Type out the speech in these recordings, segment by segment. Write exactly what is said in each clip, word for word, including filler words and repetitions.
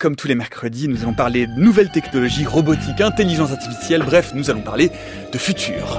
comme tous les mercredis, nous allons parler de nouvelles technologies, robotique, intelligence artificielle, bref, nous allons parler de futur.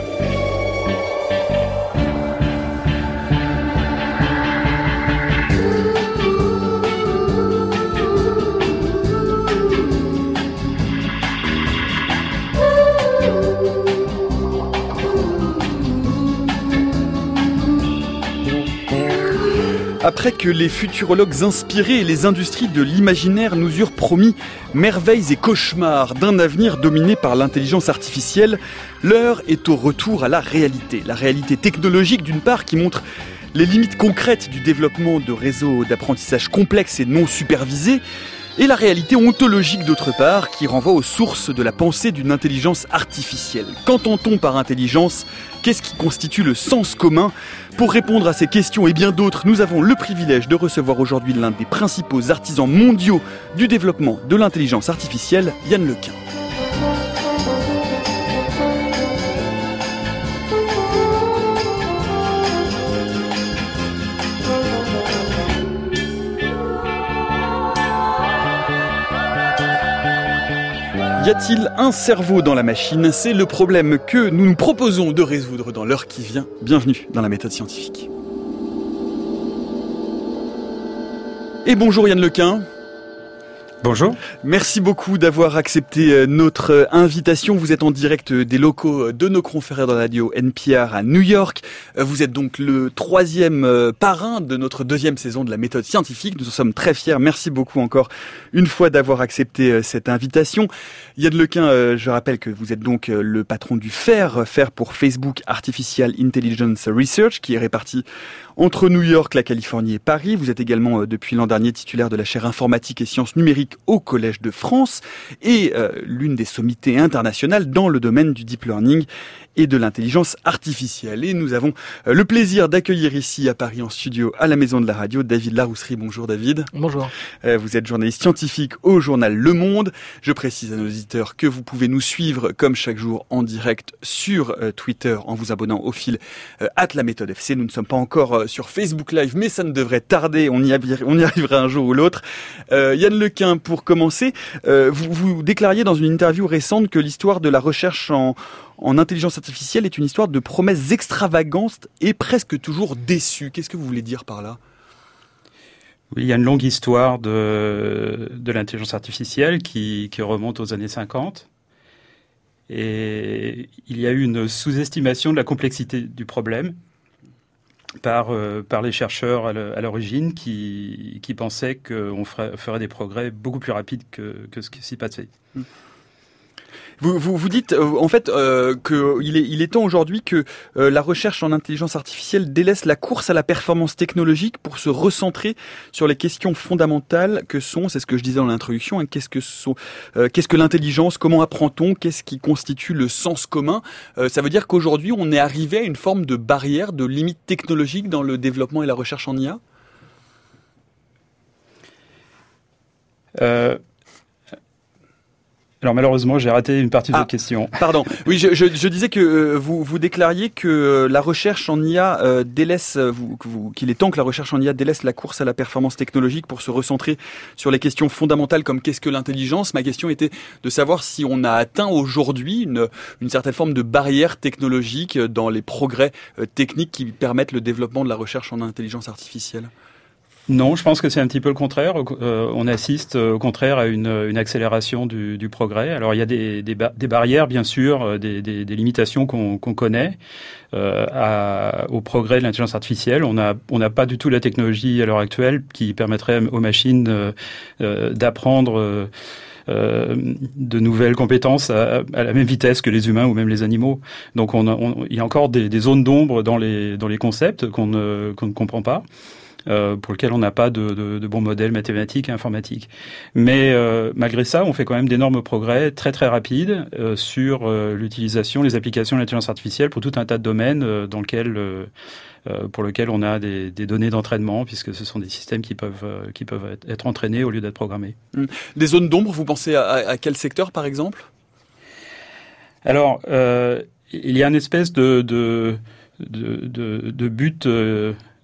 Après que les futurologues inspirés et les industries de l'imaginaire nous eurent promis merveilles et cauchemars d'un avenir dominé par l'intelligence artificielle, l'heure est au retour à la réalité. La réalité technologique d'une part qui montre les limites concrètes du développement de réseaux d'apprentissage complexes et non supervisés, et la réalité ontologique d'autre part, qui renvoie aux sources de la pensée d'une intelligence artificielle. Qu'entend-on par intelligence ? Qu'est-ce qui constitue le sens commun ? Pour répondre à ces questions et bien d'autres, nous avons le privilège de recevoir aujourd'hui l'un des principaux artisans mondiaux du développement de l'intelligence artificielle, Yann Lequin. Y a-t-il un cerveau dans la machine ? C'est le problème que nous nous proposons de résoudre dans l'heure qui vient. Bienvenue dans la méthode scientifique. Et bonjour Yann Lequin. Bonjour. Merci beaucoup d'avoir accepté notre invitation. Vous êtes en direct des locaux de nos confrères de la radio N P R à New York. Vous êtes donc le troisième parrain de notre deuxième saison de la méthode scientifique. Nous en sommes très fiers. Merci beaucoup encore une fois d'avoir accepté cette invitation. Yann Lequin, je rappelle que vous êtes donc le patron du F A I R, F A I R pour Facebook Artificial Intelligence Research, qui est réparti entre New York, la Californie et Paris. Vous êtes également, depuis l'an dernier, titulaire de la chaire informatique et sciences numériques au Collège de France et euh, l'une des sommités internationales dans le domaine du deep learning et de l'intelligence artificielle. Et nous avons euh, le plaisir d'accueillir ici à Paris en studio à la Maison de la Radio David Larousserie. Bonjour David. Bonjour. Euh, vous êtes journaliste scientifique au journal Le Monde. Je précise à nos auditeurs que vous pouvez nous suivre comme chaque jour en direct sur euh, Twitter en vous abonnant au fil euh, at la méthode F C. Nous ne sommes pas encore euh, sur Facebook Live, mais ça ne devrait tarder. On y, a, on y arrivera un jour ou l'autre. Euh, Yann Lequin, pour commencer, euh, vous, vous déclariez dans une interview récente que l'histoire de la recherche en en intelligence artificielle est une histoire de promesses extravagantes et presque toujours déçues. Qu'est-ce que vous voulez dire par là ? Oui, il y a une longue histoire de, de l'intelligence artificielle qui, qui remonte aux années cinquante. Et il y a eu une sous-estimation de la complexité du problème par, euh, par les chercheurs à l'origine qui, qui pensaient qu'on ferait, ferait des progrès beaucoup plus rapides que, que ce qui s'y passait. Mmh. Vous, vous, vous dites euh, en fait euh, qu'il est, il est temps aujourd'hui que euh, la recherche en intelligence artificielle délaisse la course à la performance technologique pour se recentrer sur les questions fondamentales que sont, c'est ce que je disais dans l'introduction, hein, qu'est-ce que sont, euh, qu'est-ce que l'intelligence, comment apprend-on, qu'est-ce qui constitue le sens commun. Euh, ça veut dire qu'aujourd'hui on est arrivé à une forme de barrière, de limite technologique dans le développement et la recherche en I A. Euh... Alors malheureusement, j'ai raté une partie de ah, votre question. Pardon. Oui, je, je, je disais que euh, vous, vous déclariez que euh, la recherche en I A euh, délaisse, vous, vous, qu'il est temps que la recherche en I A délaisse la course à la performance technologique pour se recentrer sur les questions fondamentales comme qu'est-ce que l'intelligence. Ma question était de savoir si on a atteint aujourd'hui une, une certaine forme de barrière technologique dans les progrès euh, techniques qui permettent le développement de la recherche en intelligence artificielle. Non, je pense que c'est un petit peu le contraire. Euh, on assiste euh, au contraire à une, une accélération du, du progrès. Alors il y a des, des, ba- des barrières, bien sûr, des, des, des limitations qu'on, qu'on connaît euh, à, au progrès de l'intelligence artificielle. On a, on n'a pas du tout la technologie à l'heure actuelle qui permettrait aux machines euh, euh, d'apprendre euh, Euh, de nouvelles compétences à, à la même vitesse que les humains ou même les animaux. Donc on a, on, il y a encore des, des zones d'ombre dans les, dans les concepts qu'on ne, qu'on ne comprend pas. Euh, pour lequel on n'a pas de, de, de bons modèles mathématiques et informatiques. Mais euh, malgré ça, on fait quand même d'énormes progrès très très rapides euh, sur euh, l'utilisation, les applications de l'intelligence artificielle pour tout un tas de domaines euh, dans lequel, euh, euh, pour lesquels on a des, des données d'entraînement, puisque ce sont des systèmes qui peuvent, euh, qui peuvent être, être entraînés au lieu d'être programmés. Des zones d'ombre, vous pensez à, à, à quel secteur par exemple ? Alors, euh, il y a une espèce de, de, de, de, de but... Euh,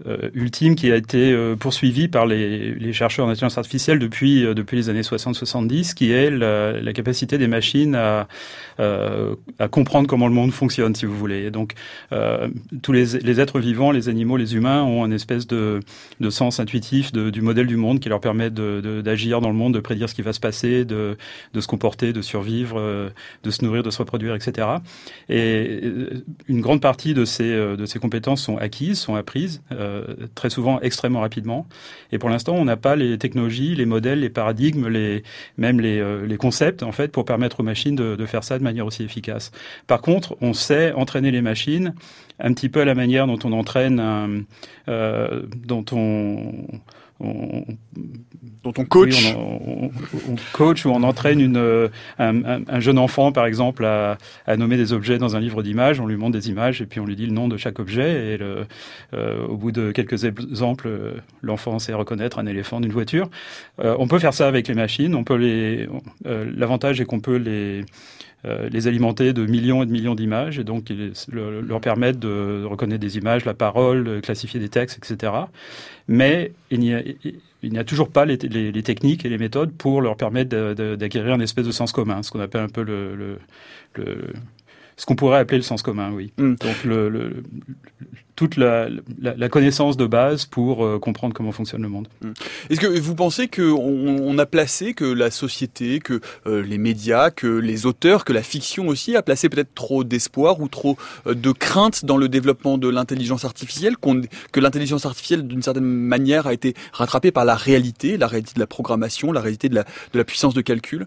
euh, ultime qui a été euh, poursuivie par les, les chercheurs en intelligence artificielle depuis euh, depuis les années soixante soixante-dix, qui est la, la capacité des machines à euh, à comprendre comment le monde fonctionne, si vous voulez. Et donc euh, tous les, les êtres vivants, les animaux, les humains ont une espèce de, de sens intuitif de, du modèle du monde qui leur permet de, de, d'agir dans le monde, de prédire ce qui va se passer, de, de se comporter, de survivre, euh, de se nourrir, de se reproduire, et cetera. Et une grande partie de ces, de ces compétences sont acquises, sont apprises, euh, très souvent extrêmement rapidement. Et pour l'instant, on n'a pas les technologies, les modèles, les paradigmes, les, même les, euh, les concepts, en fait, pour permettre aux machines de, de faire ça de manière aussi efficace. Par contre, on sait entraîner les machines un petit peu à la manière dont on entraîne, un, euh, dont on, on, dont on coach, oui, on, on, on coach ou on entraîne une, un, un, un jeune enfant, par exemple, à, à nommer des objets dans un livre d'images. On lui montre des images et puis on lui dit le nom de chaque objet. Et le, euh, au bout de quelques exemples, l'enfant sait reconnaître un éléphant d'une voiture. Euh, on peut faire ça avec les machines. On peut les. Euh, l'avantage est qu'on peut les Euh, les alimenter de millions et de millions d'images et donc le, leur permettre de reconnaître des images, la parole, de classifier des textes, et cetera. Mais il n'y a, il n'y a toujours pas les, les, les techniques et les méthodes pour leur permettre de, de, d'acquérir une espèce de sens commun, ce qu'on appelle un peu le, le, le ce qu'on pourrait appeler le sens commun, oui. Mm. Donc le, le, le toute la, la, la connaissance de base pour euh, comprendre comment fonctionne le monde. Est-ce que vous pensez qu'on on a placé, que la société, que euh, les médias, que les auteurs, que la fiction aussi a placé peut-être trop d'espoir ou trop euh, de crainte dans le développement de l'intelligence artificielle, qu'on, que l'intelligence artificielle d'une certaine manière a été rattrapée par la réalité, la réalité de la programmation, la réalité de la, de la puissance de calcul?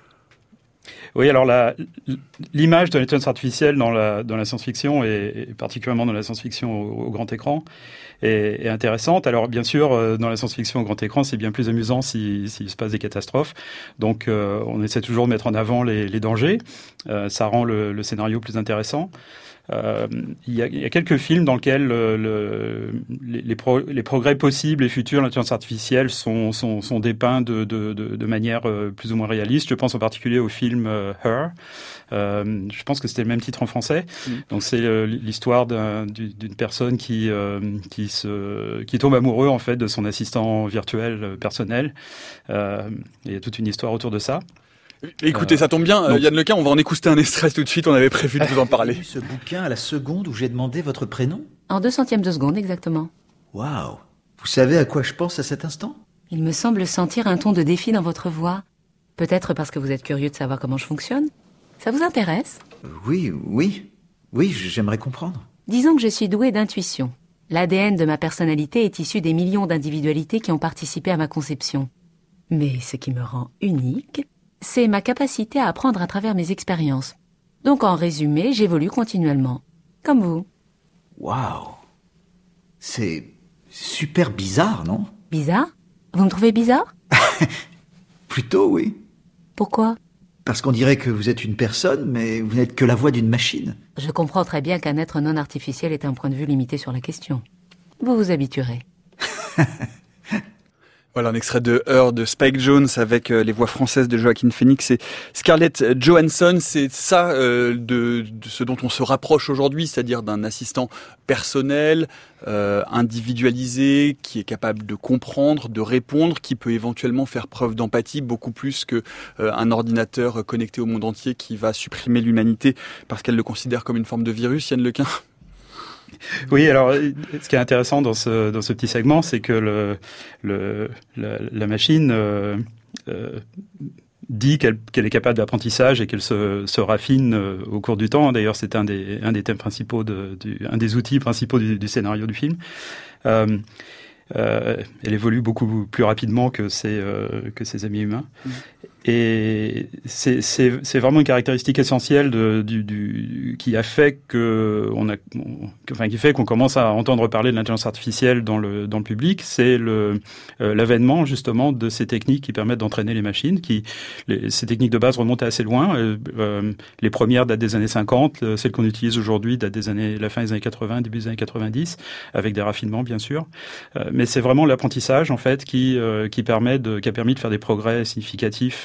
Oui, alors la, l'image de l'intelligence artificielle dans la, dans la science-fiction, et, et particulièrement dans la science-fiction au, au grand écran, est, est intéressante. Alors bien sûr, dans la science-fiction au grand écran, c'est bien plus amusant s'il, s'il se passe des catastrophes. Donc euh, on essaie toujours de mettre en avant les, les dangers. Euh, ça rend le, le scénario plus intéressant. Euh, il, y a, il y a quelques films dans lesquels le, le, les, les, pro, les progrès possibles et futurs de l'intelligence artificielle sont, sont, sont dépeints de, de, de, de manière euh, plus ou moins réaliste. Je pense en particulier au film euh, Her. Euh, je pense que c'était le même titre en français. Mmh. Donc c'est euh, l'histoire d'un, d'une personne qui, euh, qui, se, qui tombe amoureux en fait de son assistant virtuel personnel. Euh, il y a toute une histoire autour de ça. Écoutez, euh, ça tombe bien, donc, Yann Lequin, on va en écouter un extrait tout de suite, on avait prévu de vous en parler. Vous avez lu ce bouquin à la seconde où j'ai demandé votre prénom ? En deux centièmes de seconde, exactement. Waouh ! Vous savez à quoi je pense à cet instant ? Il me semble sentir un ton de défi dans votre voix. Peut-être parce que vous êtes curieux de savoir comment je fonctionne ? Ça vous intéresse ? euh, Oui, oui, oui, j'aimerais comprendre. Disons que je suis douée d'intuition. L'A D N de ma personnalité est issu des millions d'individualités qui ont participé à ma conception. Mais ce qui me rend unique, c'est ma capacité à apprendre à travers mes expériences. Donc en résumé, j'évolue continuellement. Comme vous. Waouh ! C'est super bizarre, non ? Bizarre ? Vous me trouvez bizarre ? Plutôt, oui. Pourquoi ? Parce qu'on dirait que vous êtes une personne, mais vous n'êtes que la voix d'une machine. Je comprends très bien qu'un être non artificiel est un point de vue limité sur la question. Vous vous habituerez. Voilà un extrait de Her de Spike Jonze avec euh, les voix françaises de Joaquin Phoenix et Scarlett Johansson. C'est ça euh, de, de ce dont on se rapproche aujourd'hui, c'est-à-dire d'un assistant personnel, euh, individualisé, qui est capable de comprendre, de répondre, qui peut éventuellement faire preuve d'empathie beaucoup plus que euh, un ordinateur connecté au monde entier qui va supprimer l'humanité parce qu'elle le considère comme une forme de virus. Yann Lequin. Oui, alors ce qui est intéressant dans ce dans ce petit segment, c'est que le le la, la machine euh, euh, dit qu'elle qu'elle est capable d'apprentissage et qu'elle se se raffine euh, au cours du temps. D'ailleurs, c'est un des un des thèmes principaux de du un des outils principaux du, du scénario du film. Euh, euh, elle évolue beaucoup plus rapidement que ses euh, que ses amis humains. Mmh. Et c'est, c'est, c'est vraiment une caractéristique essentielle de, du, du, qui a fait que on a, on, enfin, qui fait qu'on commence à entendre parler de l'intelligence artificielle dans le, dans le public. C'est le, euh, l'avènement, justement, de ces techniques qui permettent d'entraîner les machines, qui, les, ces techniques de base remontent assez loin. Euh, euh, les premières datent des années cinquante, celles qu'on utilise aujourd'hui datent des années, la fin des années quatre-vingts, début des années quatre-vingt-dix, avec des raffinements, bien sûr. Euh, mais c'est vraiment l'apprentissage, en fait, qui, euh, qui permet de, qui a permis de faire des progrès significatifs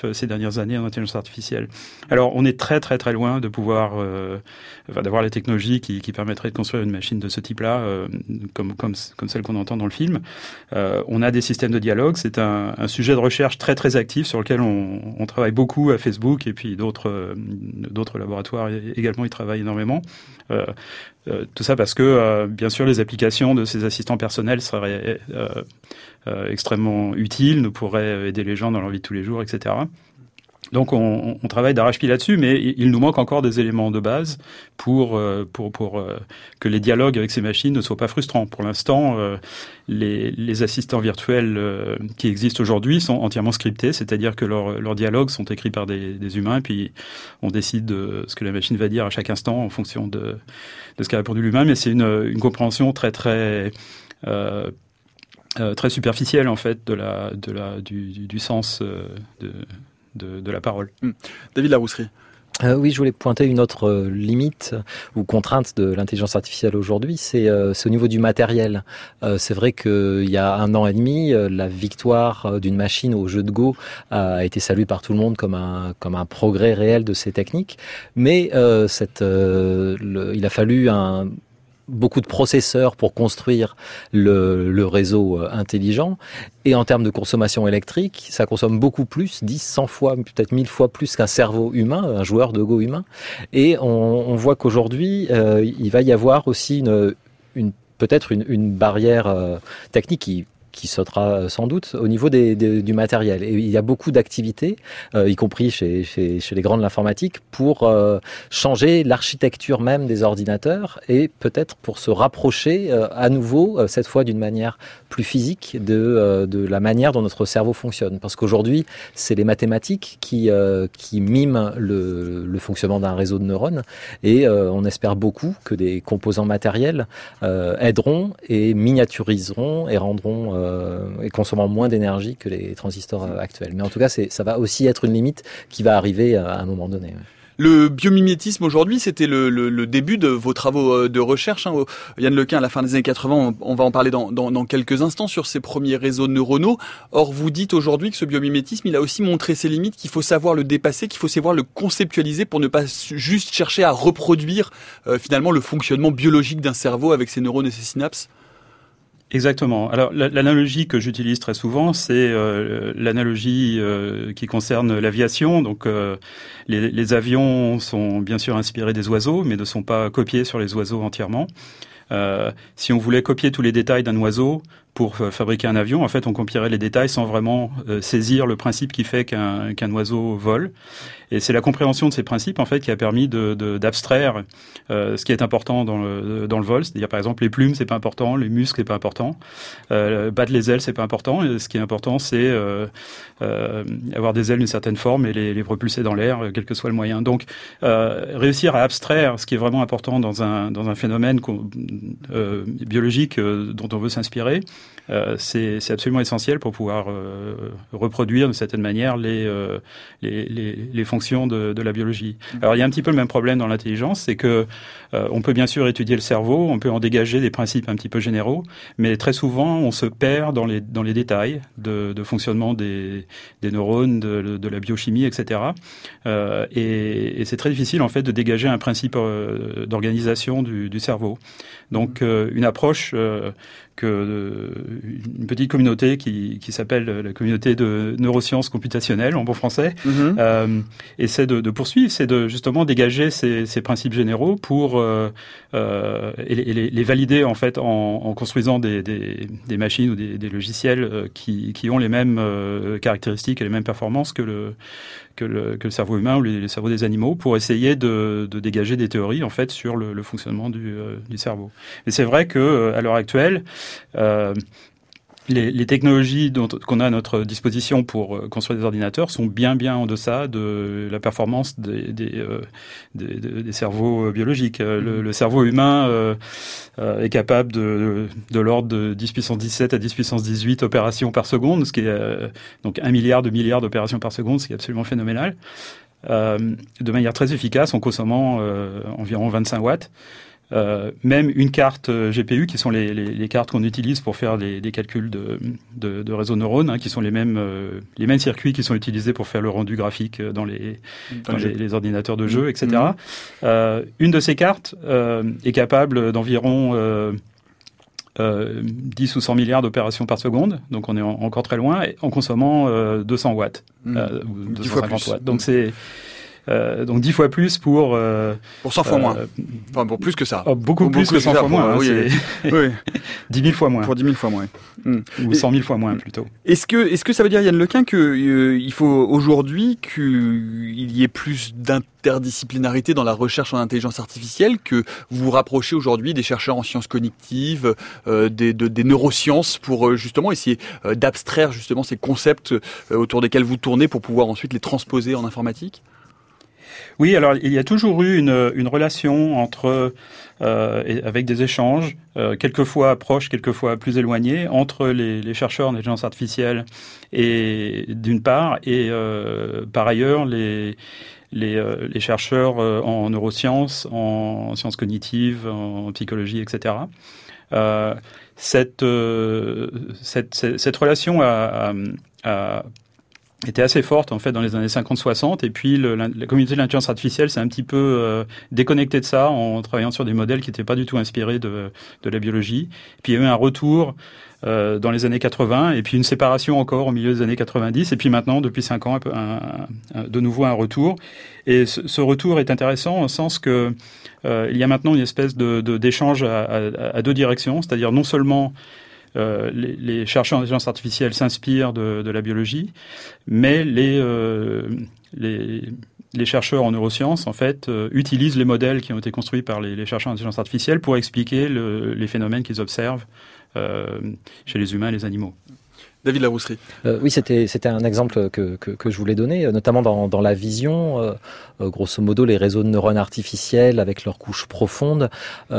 ces dernières années en intelligence artificielle. Alors, on est très très très loin de pouvoir, euh, enfin, d'avoir la technologie qui, qui permettrait de construire une machine de ce type-là, euh, comme comme comme celle qu'on entend dans le film. Euh, on a des systèmes de dialogue. C'est un, un sujet de recherche très très actif sur lequel on, on travaille beaucoup à Facebook et puis d'autres euh, d'autres laboratoires également y travaillent énormément. Euh, euh, tout ça parce que, euh, bien sûr, les applications de ces assistants personnels seraient euh, euh, extrêmement utiles, nous pourraient aider les gens dans leur vie de tous les jours, et cetera. Donc, on, on travaille d'arrache-pied là-dessus, mais il nous manque encore des éléments de base pour pour pour euh, que les dialogues avec ces machines ne soient pas frustrants. Pour l'instant, euh, les, les assistants virtuels euh, qui existent aujourd'hui sont entièrement scriptés, c'est-à-dire que leurs leurs dialogues sont écrits par des, des humains, puis on décide de ce que la machine va dire à chaque instant en fonction de de ce qu'a répondu l'humain. Mais c'est une une compréhension très très euh, euh, très superficielle en fait de la de la du du, du sens euh, de De, de la parole. Mmh. David Larousserie. Euh, oui, je voulais pointer une autre euh, limite ou contrainte de l'intelligence artificielle aujourd'hui, c'est, euh, c'est au niveau du matériel. Euh, c'est vrai qu'il y a un an et demi, euh, la victoire euh, d'une machine au jeu de Go a été saluée par tout le monde comme un, comme un progrès réel de ces techniques, mais euh, cette, euh, le, il a fallu un beaucoup de processeurs pour construire le, le réseau intelligent. Et en termes de consommation électrique, ça consomme beaucoup plus, dix, cent fois, peut-être mille fois plus qu'un cerveau humain, un joueur de Go humain. Et on, on voit qu'aujourd'hui, euh, il va y avoir aussi une, une peut-être une, une barrière euh, technique qui qui sautera sans doute au niveau des, des, du matériel. Et il y a beaucoup d'activités, euh, y compris chez, chez, chez les grands de l'informatique, pour euh, changer l'architecture même des ordinateurs et peut-être pour se rapprocher euh, à nouveau, euh, cette fois d'une manière plus physique, de, euh, de la manière dont notre cerveau fonctionne. Parce qu'aujourd'hui, c'est les mathématiques qui, euh, qui miment le, le fonctionnement d'un réseau de neurones et euh, on espère beaucoup que des composants matériels euh, aideront et miniaturiseront et rendront euh, et consommant moins d'énergie que les transistors actuels. Mais en tout cas, c'est, ça va aussi être une limite qui va arriver à un moment donné. Ouais. Le biomimétisme aujourd'hui, c'était le, le, le début de vos travaux de recherche. Hein. Yann Lequin, à la fin des années quatre-vingts, on, on va en parler dans, dans, dans quelques instants sur ces premiers réseaux neuronaux. Or, vous dites aujourd'hui que ce biomimétisme, il a aussi montré ses limites, qu'il faut savoir le dépasser, qu'il faut savoir le conceptualiser pour ne pas juste chercher à reproduire euh, finalement le fonctionnement biologique d'un cerveau avec ses neurones et ses synapses. Exactement. Alors l'analogie que j'utilise très souvent, c'est euh, l'analogie euh, qui concerne l'aviation. Donc euh, les, les avions sont bien sûr inspirés des oiseaux, mais ne sont pas copiés sur les oiseaux entièrement. Euh, si on voulait copier tous les détails d'un oiseau pour fabriquer un avion, en fait, on copierait les détails sans vraiment euh, saisir le principe qui fait qu'un, qu'un oiseau vole. Et c'est la compréhension de ces principes, en fait, qui a permis de, de, d'abstraire euh, ce qui est important dans le, dans le vol. C'est-à-dire, par exemple, les plumes, c'est pas important, les muscles, c'est pas important, euh, battre les ailes, c'est pas important. Et ce qui est important, c'est euh, euh, avoir des ailes d'une certaine forme et les, les propulser dans l'air, quel que soit le moyen. Donc, euh, réussir à abstraire ce qui est vraiment important dans un, dans un phénomène euh, biologique euh, dont on veut s'inspirer, Euh, c'est, c'est absolument essentiel pour pouvoir euh, reproduire de certaine manière les, euh, les, les, les fonctions de, de la biologie. Alors il y a un petit peu le même problème dans l'intelligence, c'est que euh, on peut bien sûr étudier le cerveau, on peut en dégager des principes un petit peu généraux, mais très souvent on se perd dans les, dans les détails de, de fonctionnement des, des neurones, de, de la biochimie, et cetera. Euh, et, et c'est très difficile en fait de dégager un principe euh, d'organisation du, du cerveau. Donc euh, une approche euh, que euh, une petite communauté qui, qui s'appelle la communauté de neurosciences computationnelles en bon français mm-hmm. euh, essaie de, de poursuivre, c'est de justement dégager ces, ces principes généraux pour euh, euh, et les, les valider en fait en, en construisant des, des, des machines ou des, des logiciels qui, qui ont les mêmes euh, caractéristiques et les mêmes performances que le que le, que le cerveau humain ou les, les cerveaux des animaux pour essayer de, de dégager des théories en fait sur le, le fonctionnement du, euh, du cerveau. Et c'est vrai que à l'heure actuelle, euh, les, les technologies dont, qu'on a à notre disposition pour construire des ordinateurs sont bien bien en deçà de la performance des, des, euh, des, des, des cerveaux biologiques. Le, le cerveau humain euh, euh, est capable de, de l'ordre de dix puissance dix-sept à dix puissance dix-huit opérations par seconde, ce qui est euh, donc un milliard de milliards d'opérations par seconde, ce qui est absolument phénoménal. Euh, de manière très efficace en consommant euh, environ vingt-cinq watts. Euh, même une carte G P U, qui sont les, les, les cartes qu'on utilise pour faire les, les calculs de, de, de réseaux neurones, hein, qui sont les mêmes, euh, les mêmes circuits qui sont utilisés pour faire le rendu graphique dans les, dans les, les ordinateurs de jeu, et cetera. Mmh. Euh, une de ces cartes euh, est capable d'environ euh, euh, dix ou cent milliards d'opérations par seconde, donc on est en, encore très loin, en consommant euh, deux cents watts, mmh. euh, ou deux cent cinquante watts. Donc mmh. c'est Euh, donc dix fois plus pour... Euh, pour cent fois euh, moins. Enfin, pour plus que ça. Oh, beaucoup pour plus beaucoup que cent fois pour, moins. Euh, hein, oui, oui. dix mille fois moins. Pour dix mille fois moins. Mmh. Ou cent mille fois moins, plutôt. Est-ce que, est-ce que ça veut dire, Yann Lequin, qu'il euh, faut aujourd'hui qu'il y ait plus d'interdisciplinarité dans la recherche en intelligence artificielle, que vous vous rapprochez aujourd'hui des chercheurs en sciences cognitives, euh, des, de, des neurosciences, pour euh, justement essayer euh, d'abstraire justement ces concepts euh, autour desquels vous tournez pour pouvoir ensuite les transposer en informatique ? Oui, alors il y a toujours eu une, une relation entre, euh, avec des échanges, euh, quelquefois proches, quelquefois plus éloignés, entre les, les chercheurs en intelligence artificielle et d'une part, et euh, par ailleurs les les, euh, les chercheurs en neurosciences, en sciences cognitives, en psychologie, et cetera. Euh, cette, euh, cette, cette cette relation a, a, a était assez forte en fait dans les années cinquante soixante, et puis le, la, la communauté de l'intelligence artificielle s'est un petit peu euh, déconnectée de ça en travaillant sur des modèles qui n'étaient pas du tout inspirés de, de la biologie. Et puis il y a eu un retour euh, dans les années quatre-vingts, et puis une séparation encore au milieu des années quatre-vingt-dix, et puis maintenant depuis cinq ans un, un, un, de nouveau un retour. Et ce, ce retour est intéressant au sens que euh, il y a maintenant une espèce de, de d'échange à, à, à deux directions, c'est-à-dire non seulement Euh, les, les chercheurs en intelligence artificielle s'inspirent de, de la biologie, mais les, euh, les, les chercheurs en neurosciences, en fait, euh, utilisent les modèles qui ont été construits par les, les chercheurs en intelligence artificielle pour expliquer le, les phénomènes qu'ils observent euh, chez les humains et les animaux. David Larousserie. Euh, oui, c'était c'était un exemple que, que, que je voulais donner, notamment dans, dans la vision. Euh, euh, grosso modo, les réseaux de neurones artificiels, avec leurs couches profondes,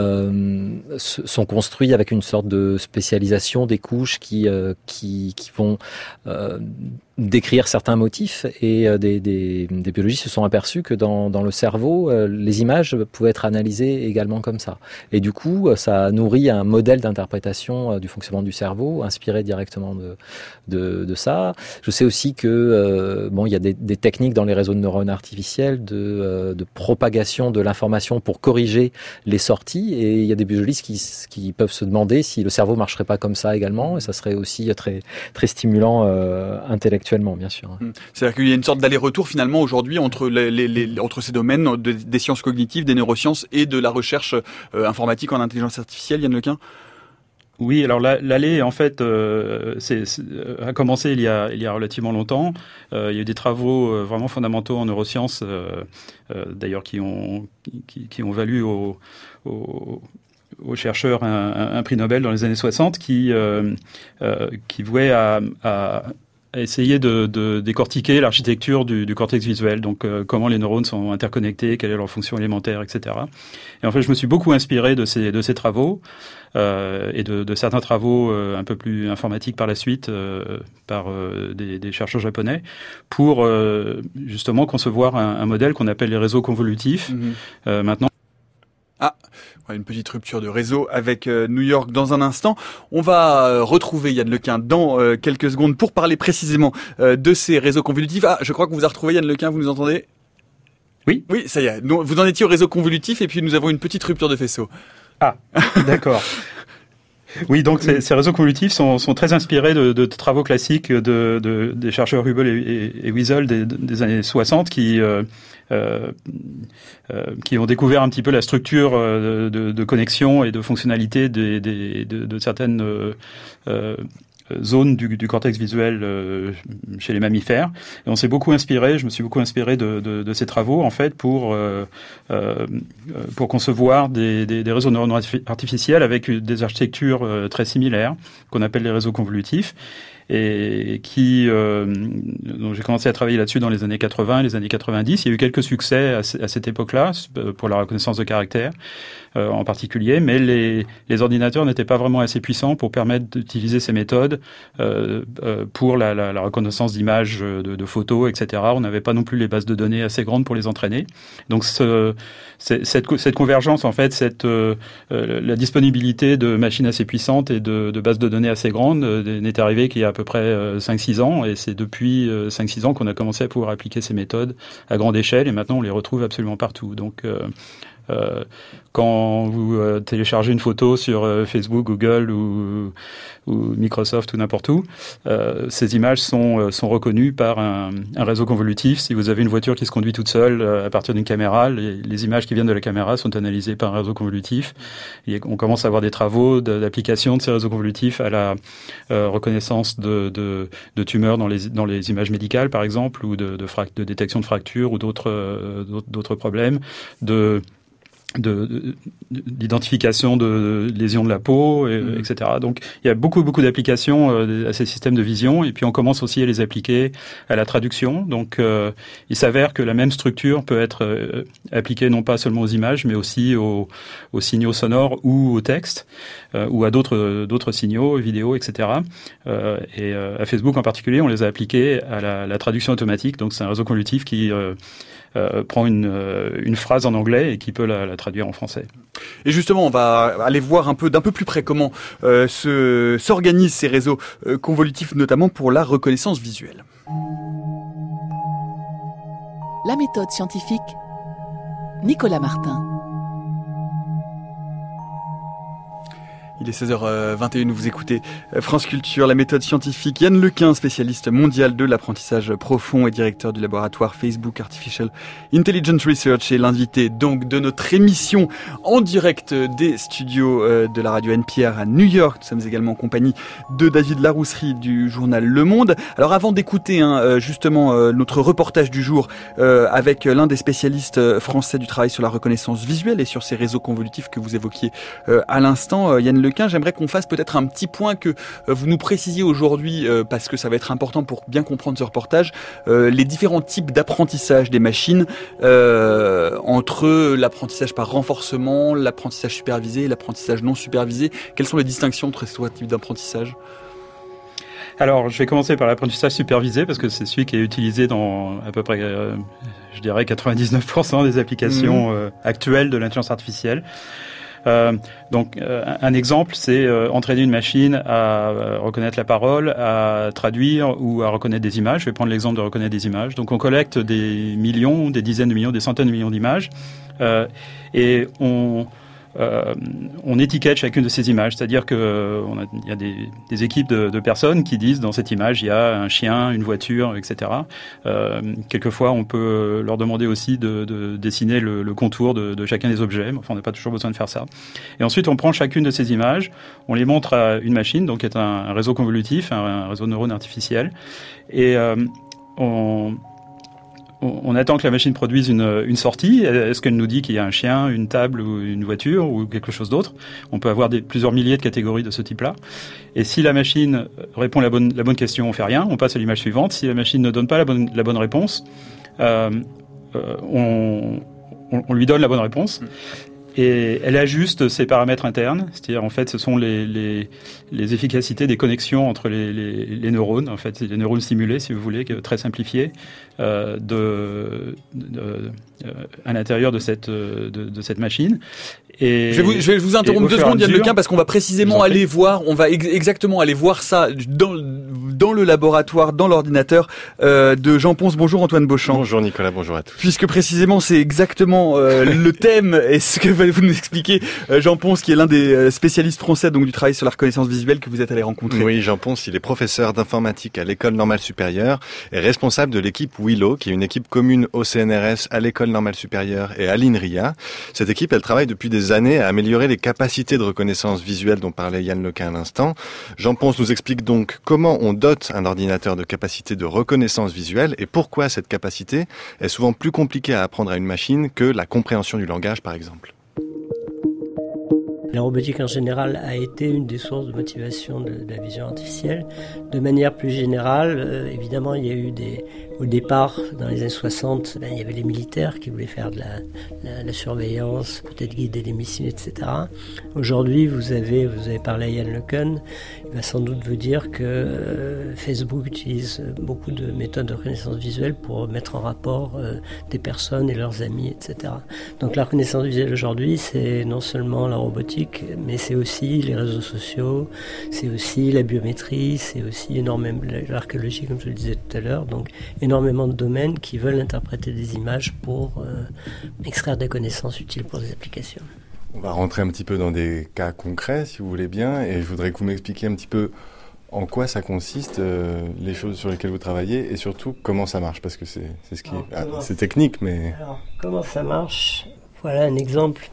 euh, sont construits avec une sorte de spécialisation des couches qui euh, qui, qui vont euh, décrire certains motifs, et euh, des, des, des biologistes se sont aperçus que dans, dans le cerveau, euh, les images pouvaient être analysées également comme ça. Et du coup, ça nourrit un modèle d'interprétation euh, du fonctionnement du cerveau, inspiré directement de, de, de ça. Je sais aussi que euh, bon, il y a des, des techniques dans les réseaux de neurones artificiels de, euh, de propagation de l'information pour corriger les sorties, et il y a des biologistes qui, qui peuvent se demander si le cerveau marcherait pas comme ça également, et ça serait aussi très, très stimulant euh, intellectuellement. Bien sûr. C'est-à-dire qu'il y a une sorte d'aller-retour finalement aujourd'hui entre les, les, les entre ces domaines de, des sciences cognitives, des neurosciences et de la recherche euh, informatique en intelligence artificielle, Yann Lequin. Oui, alors l'aller en fait euh, c'est, c'est, a commencé il y a il y a relativement longtemps. Euh, il y a eu des travaux euh, vraiment fondamentaux en neurosciences, euh, euh, d'ailleurs qui ont qui, qui ont valu au, au aux chercheurs un, un, un prix Nobel dans les années soixante, qui euh, euh, qui vouait à, à essayer de, de décortiquer l'architecture du, du cortex visuel, donc euh, comment les neurones sont interconnectés, quelle est leur fonction élémentaire, et cetera. Et en fait, je me suis beaucoup inspiré de ces de ces travaux euh, et de, de certains travaux euh, un peu plus informatiques par la suite euh, par euh, des, des chercheurs japonais pour euh, justement concevoir un, un modèle qu'on appelle les réseaux convolutifs. Mmh. Euh, maintenant. Ah, une petite rupture de réseau avec euh, New York dans un instant. On va euh, retrouver Yann Lequin dans euh, quelques secondes pour parler précisément euh, de ces réseaux convolutifs. Ah, je crois que vous a retrouvé Yann Lequin, vous nous entendez ? Oui. Oui, ça y est. Nous, vous en étiez au réseau convolutif et puis nous avons une petite rupture de faisceau. Ah, d'accord. Oui, donc ces, ces réseaux convolutifs sont, sont très inspirés de, de travaux classiques de, de, des chercheurs Hubble et, et, et Wiesel des, des années soixante qui, euh, euh, euh, qui ont découvert un petit peu la structure de, de, de connexion et de fonctionnalité des, des, de, de certaines euh, euh, zones du, du cortex visuel euh, chez les mammifères. Et on s'est beaucoup inspiré, je me suis beaucoup inspiré de, de, de ces travaux en fait pour euh, euh, pour concevoir des, des, des réseaux neuronaux artificiels avec des architectures euh, très similaires qu'on appelle les réseaux convolutifs. et qui, euh, donc j'ai commencé à travailler là-dessus dans les années quatre-vingts, les années quatre-vingt-dix. Il y a eu quelques succès à, c- à cette époque-là pour la reconnaissance de caractère euh, en particulier, mais les, les ordinateurs n'étaient pas vraiment assez puissants pour permettre d'utiliser ces méthodes euh, euh, pour la, la, la reconnaissance d'images, de, de photos, et cetera. On n'avait pas non plus les bases de données assez grandes pour les entraîner. Donc ce, cette, cette convergence, en fait, cette, euh, la disponibilité de machines assez puissantes et de, de bases de données assez grandes euh, n'est arrivée qu'il y a à peu près euh, cinq six ans, et c'est depuis euh, cinq six ans qu'on a commencé à pouvoir appliquer ces méthodes à grande échelle, et maintenant on les retrouve absolument partout. Donc euh, Euh, quand vous euh, téléchargez une photo sur euh, Facebook, Google ou, ou Microsoft ou n'importe où, euh, ces images sont, euh, sont reconnues par un, un réseau convolutif. Si vous avez une voiture qui se conduit toute seule euh, à partir d'une caméra, les, les images qui viennent de la caméra sont analysées par un réseau convolutif. Et on commence à avoir des travaux de, d'application de ces réseaux convolutifs à la euh, reconnaissance de, de, de tumeurs dans les, dans les images médicales, par exemple, ou de, de, frac- de détection de fractures ou d'autres, euh, d'autres problèmes, de De, de, d'identification de lésions de la peau, et, mmh. et cetera. Donc, il y a beaucoup, beaucoup d'applications euh, à ces systèmes de vision, et puis on commence aussi à les appliquer à la traduction. Donc, euh, il s'avère que la même structure peut être euh, appliquée non pas seulement aux images, mais aussi aux, aux signaux sonores ou au texte, euh, ou à d'autres, d'autres signaux, vidéos, et cetera. Euh, et euh, à Facebook en particulier, on les a appliqués à la, la traduction automatique. Donc, c'est un réseau convolutif qui euh, Euh, prend une, euh, une phrase en anglais et qui peut la, la traduire en français. Et justement, on va aller voir un peu d'un peu plus près comment euh, se, s'organisent ces réseaux euh, convolutifs, notamment pour la reconnaissance visuelle. La méthode scientifique, Nicolas Martin. Il est seize heures vingt et une, vous écoutez France Culture, la méthode scientifique. Yann Lequin, spécialiste mondial de l'apprentissage profond et directeur du laboratoire Facebook Artificial Intelligence Research, est l'invité donc de notre émission en direct des studios de la radio N P R à New York. Nous sommes également en compagnie de David Larousserie du journal Le Monde. Alors avant d'écouter hein, justement notre reportage du jour euh, avec l'un des spécialistes français du travail sur la reconnaissance visuelle et sur ces réseaux convolutifs que vous évoquiez euh, à l'instant, euh, Yann Lequin, j'aimerais qu'on fasse peut-être un petit point que euh, vous nous précisiez aujourd'hui, euh, parce que ça va être important pour bien comprendre ce reportage, euh, les différents types d'apprentissage des machines, euh, entre l'apprentissage par renforcement, l'apprentissage supervisé et l'apprentissage non supervisé. Quelles sont les distinctions entre ces trois types d'apprentissage ? Alors, je vais commencer par l'apprentissage supervisé, parce que c'est celui qui est utilisé dans à peu près, euh, je dirais, quatre-vingt-dix-neuf pour cent des applications mmh. euh, actuelles de l'intelligence artificielle. Euh, donc euh, un exemple, c'est euh, entraîner une machine à euh, reconnaître la parole, à traduire ou à reconnaître des images. Je vais prendre l'exemple de reconnaître des images. Donc on collecte des millions, des dizaines de millions, des centaines de millions d'images euh, et on Euh, on étiquette chacune de ces images, c'est-à-dire que on a, il y a des, des équipes de, de personnes qui disent dans cette image il y a un chien, une voiture, et cetera. Euh, quelquefois, on peut leur demander aussi de, de dessiner le, le contour de, de chacun des objets. Enfin, on n'a pas toujours besoin de faire ça. Et ensuite, on prend chacune de ces images, on les montre à une machine, donc qui est un, un réseau convolutif, un, un réseau de neurones artificiels, et euh, on On attend que la machine produise une, une sortie. Est-ce qu'elle nous dit qu'il y a un chien, une table ou une voiture ou quelque chose d'autre ? On peut avoir des, plusieurs milliers de catégories de ce type-là. Et si la machine répond la bonne, la bonne question, on fait rien, on passe à l'image suivante. Si la machine ne donne pas la bonne, la bonne réponse, euh, euh, on, on, on lui donne la bonne réponse. Et elle ajuste ses paramètres internes, c'est-à-dire en fait ce sont les, les, les efficacités des connexions entre les, les, les neurones, en fait les neurones stimulés si vous voulez, très simplifiés, euh, de, de, de, à l'intérieur de cette, de, de cette machine. Et, je, vais vous, je vais vous interrompre deux secondes, Yann Lequin, parce qu'on va précisément aller voir, on va ex- exactement aller voir ça dans, dans le laboratoire, dans l'ordinateur euh, de Jean Ponce. Bonjour Antoine Beauchamp. Bonjour Nicolas, bonjour à tous. Puisque précisément c'est exactement euh, le thème et ce que vous nous expliquer, euh, Jean Ponce, qui est l'un des spécialistes français donc du travail sur la reconnaissance visuelle que vous êtes allé rencontrer. Oui, Jean Ponce, il est professeur d'informatique à l'École normale supérieure et responsable de l'équipe Willow, qui est une équipe commune au C N R S, à l'École normale supérieure et à l'INRIA. Cette équipe, elle travaille depuis des années à améliorer les capacités de reconnaissance visuelle dont parlait Yann Lequin à l'instant. Jean Ponce nous explique donc comment on dote un ordinateur de capacités de reconnaissance visuelle et pourquoi cette capacité est souvent plus compliquée à apprendre à une machine que la compréhension du langage, par exemple. La robotique en général a été une des sources de motivation de, de la vision artificielle. De manière plus générale, euh, évidemment, il y a eu des... Au départ, dans les années soixante, ben, il y avait les militaires qui voulaient faire de la, la, la surveillance, peut-être guider des missiles, et cetera. Aujourd'hui, vous avez, vous avez parlé à Yann LeCun, il va sans doute vous dire que euh, Facebook utilise beaucoup de méthodes de reconnaissance visuelle pour mettre en rapport euh, des personnes et leurs amis, et cetera. Donc la reconnaissance visuelle aujourd'hui, c'est non seulement la robotique, mais c'est aussi les réseaux sociaux, c'est aussi la biométrie, c'est aussi énormément l'archéologie, comme je le disais tout à l'heure. Donc énormément de domaines qui veulent interpréter des images pour euh, extraire des connaissances utiles pour des applications. On va rentrer un petit peu dans des cas concrets, si vous voulez bien, et je voudrais que vous m'expliquiez un petit peu en quoi ça consiste, euh, les choses sur lesquelles vous travaillez, et surtout comment ça marche, parce que c'est, c'est ce qui alors, est, ah, comment, c'est technique, mais... Alors, comment ça marche ? Voilà un exemple.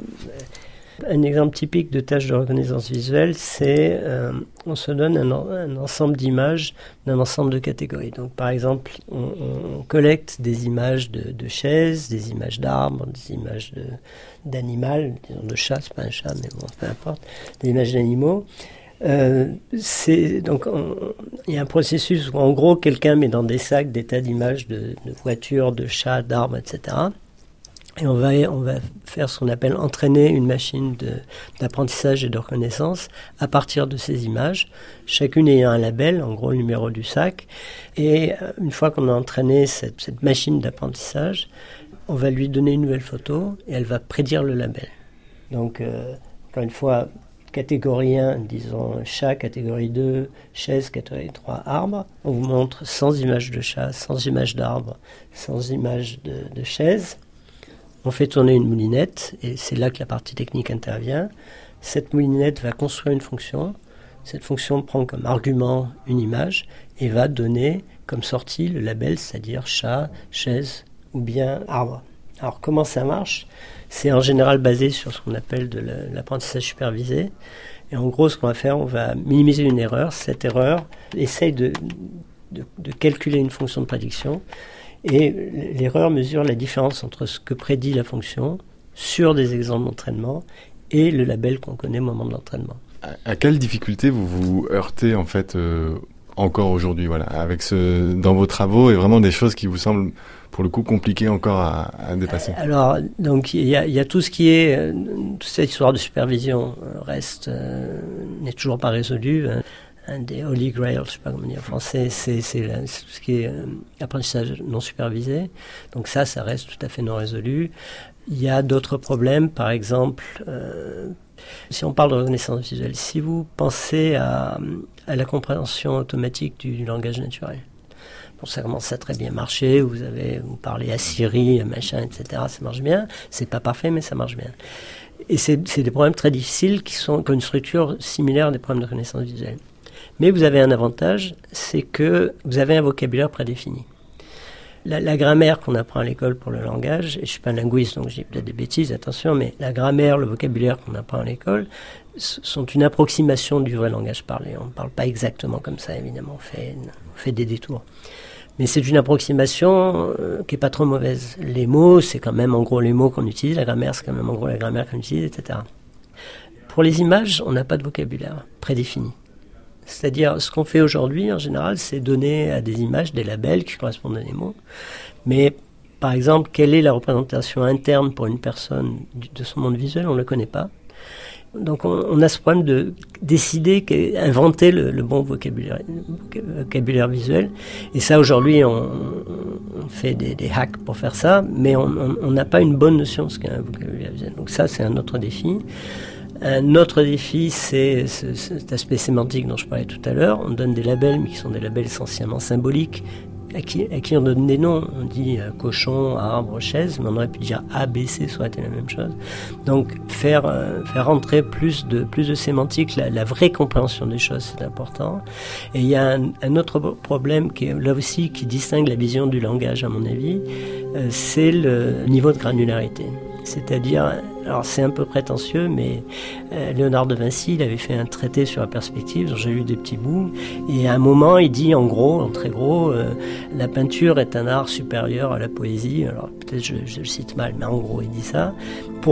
Un exemple typique de tâche de reconnaissance visuelle, c'est euh, on se donne un, un ensemble d'images d'un ensemble de catégories. Donc, par exemple, on, on collecte des images de, de chaises, des images d'arbres, des images de, d'animal, disons de chats, c'est pas un chat, mais bon, peu importe, des images d'animaux. Euh, c'est donc il y a un processus où en gros quelqu'un met dans des sacs des tas d'images de, de voitures, de chats, d'arbres, et cetera. Et on va, on va faire ce qu'on appelle entraîner une machine de, d'apprentissage et de reconnaissance à partir de ces images, chacune ayant un label, en gros le numéro du sac. Et une fois qu'on a entraîné cette, cette machine d'apprentissage, on va lui donner une nouvelle photo et elle va prédire le label. Donc, euh, encore une fois, catégorie un, disons chat, catégorie deux, chaise, catégorie trois, arbre. On vous montre sans image de chat, sans image d'arbre, sans image de, de chaise. On fait tourner une moulinette et c'est là que la partie technique intervient. Cette moulinette va construire une fonction. Cette fonction prend comme argument une image et va donner comme sortie le label, c'est-à-dire chat, chaise ou bien arbre. Alors comment ça marche ? C'est en général basé sur ce qu'on appelle de l'apprentissage supervisé. Et en gros, ce qu'on va faire, on va minimiser une erreur. Cette erreur essaye de, de, de calculer une fonction de prédiction. Et l'erreur mesure la différence entre ce que prédit la fonction sur des exemples d'entraînement et le label qu'on connaît au moment de l'entraînement. À, à quelle difficulté vous vous heurtez en fait euh, encore aujourd'hui, voilà, avec ce dans vos travaux et vraiment des choses qui vous semblent pour le coup compliquées encore à, à dépasser? Alors donc il y a, y a tout ce qui est euh, toute cette histoire de supervision euh, reste euh, n'est toujours pas résolue. Hein. Un des holy grail, je ne sais pas comment dire en français, c'est, c'est, la, c'est tout ce qui est euh, apprentissage non supervisé. Donc ça, ça reste tout à fait non résolu. Il y a d'autres problèmes, par exemple, euh, si on parle de reconnaissance visuelle, si vous pensez à, à la compréhension automatique du, du langage naturel, bon, ça commence à très bien marcher, vous avez, vous parlez à Siri, à machin, et cetera, ça marche bien. C'est pas parfait, mais ça marche bien. Et c'est, c'est des problèmes très difficiles qui sont, qui ont une structure similaire des problèmes de reconnaissance visuelle. Mais vous avez un avantage, c'est que vous avez un vocabulaire prédéfini. La, la grammaire qu'on apprend à l'école pour le langage, et je ne suis pas un linguiste, donc j'ai peut-être des bêtises, attention, mais la grammaire, le vocabulaire qu'on apprend à l'école sont une approximation du vrai langage parlé. On ne parle pas exactement comme ça, évidemment, on fait, on fait des détours. Mais c'est une approximation euh, qui n'est pas trop mauvaise. Les mots, c'est quand même en gros les mots qu'on utilise, la grammaire, c'est quand même en gros la grammaire qu'on utilise, et cetera. Pour les images, on n'a pas de vocabulaire prédéfini. C'est-à-dire, ce qu'on fait aujourd'hui, en général, c'est donner à des images des labels qui correspondent à des mots. Mais, par exemple, quelle est la représentation interne pour une personne de son monde visuel ? On ne le connaît pas. Donc, on, on a ce problème de décider, inventer le, le bon vocabulaire, vocabulaire visuel. Et ça, aujourd'hui, on, on fait des, des hacks pour faire ça, mais on n'a pas une bonne notion de ce qu'est un vocabulaire visuel. Donc ça, c'est un autre défi. Un autre défi, c'est ce, cet aspect sémantique dont je parlais tout à l'heure. On donne des labels, mais qui sont des labels essentiellement symboliques, à qui, à qui on donne des noms. On dit euh, cochon, arbre, chaise, mais on aurait pu dire A, B, C, ça aurait été la même chose. Donc, faire, euh, faire rentrer plus de, plus de sémantique, la, la vraie compréhension des choses, c'est important. Et il y a un, un autre problème qui est là aussi, qui distingue la vision du langage, à mon avis. euh, c'est le niveau de granularité. C'est-à-dire, alors c'est un peu prétentieux, mais euh, Léonard de Vinci, il avait fait un traité sur la perspective, dont j'ai lu des petits bouts, et à un moment, il dit en gros, en très gros, euh, la peinture est un art supérieur à la poésie. Alors peut-être je, je le cite mal, mais en gros, il dit ça. Pourquoi ?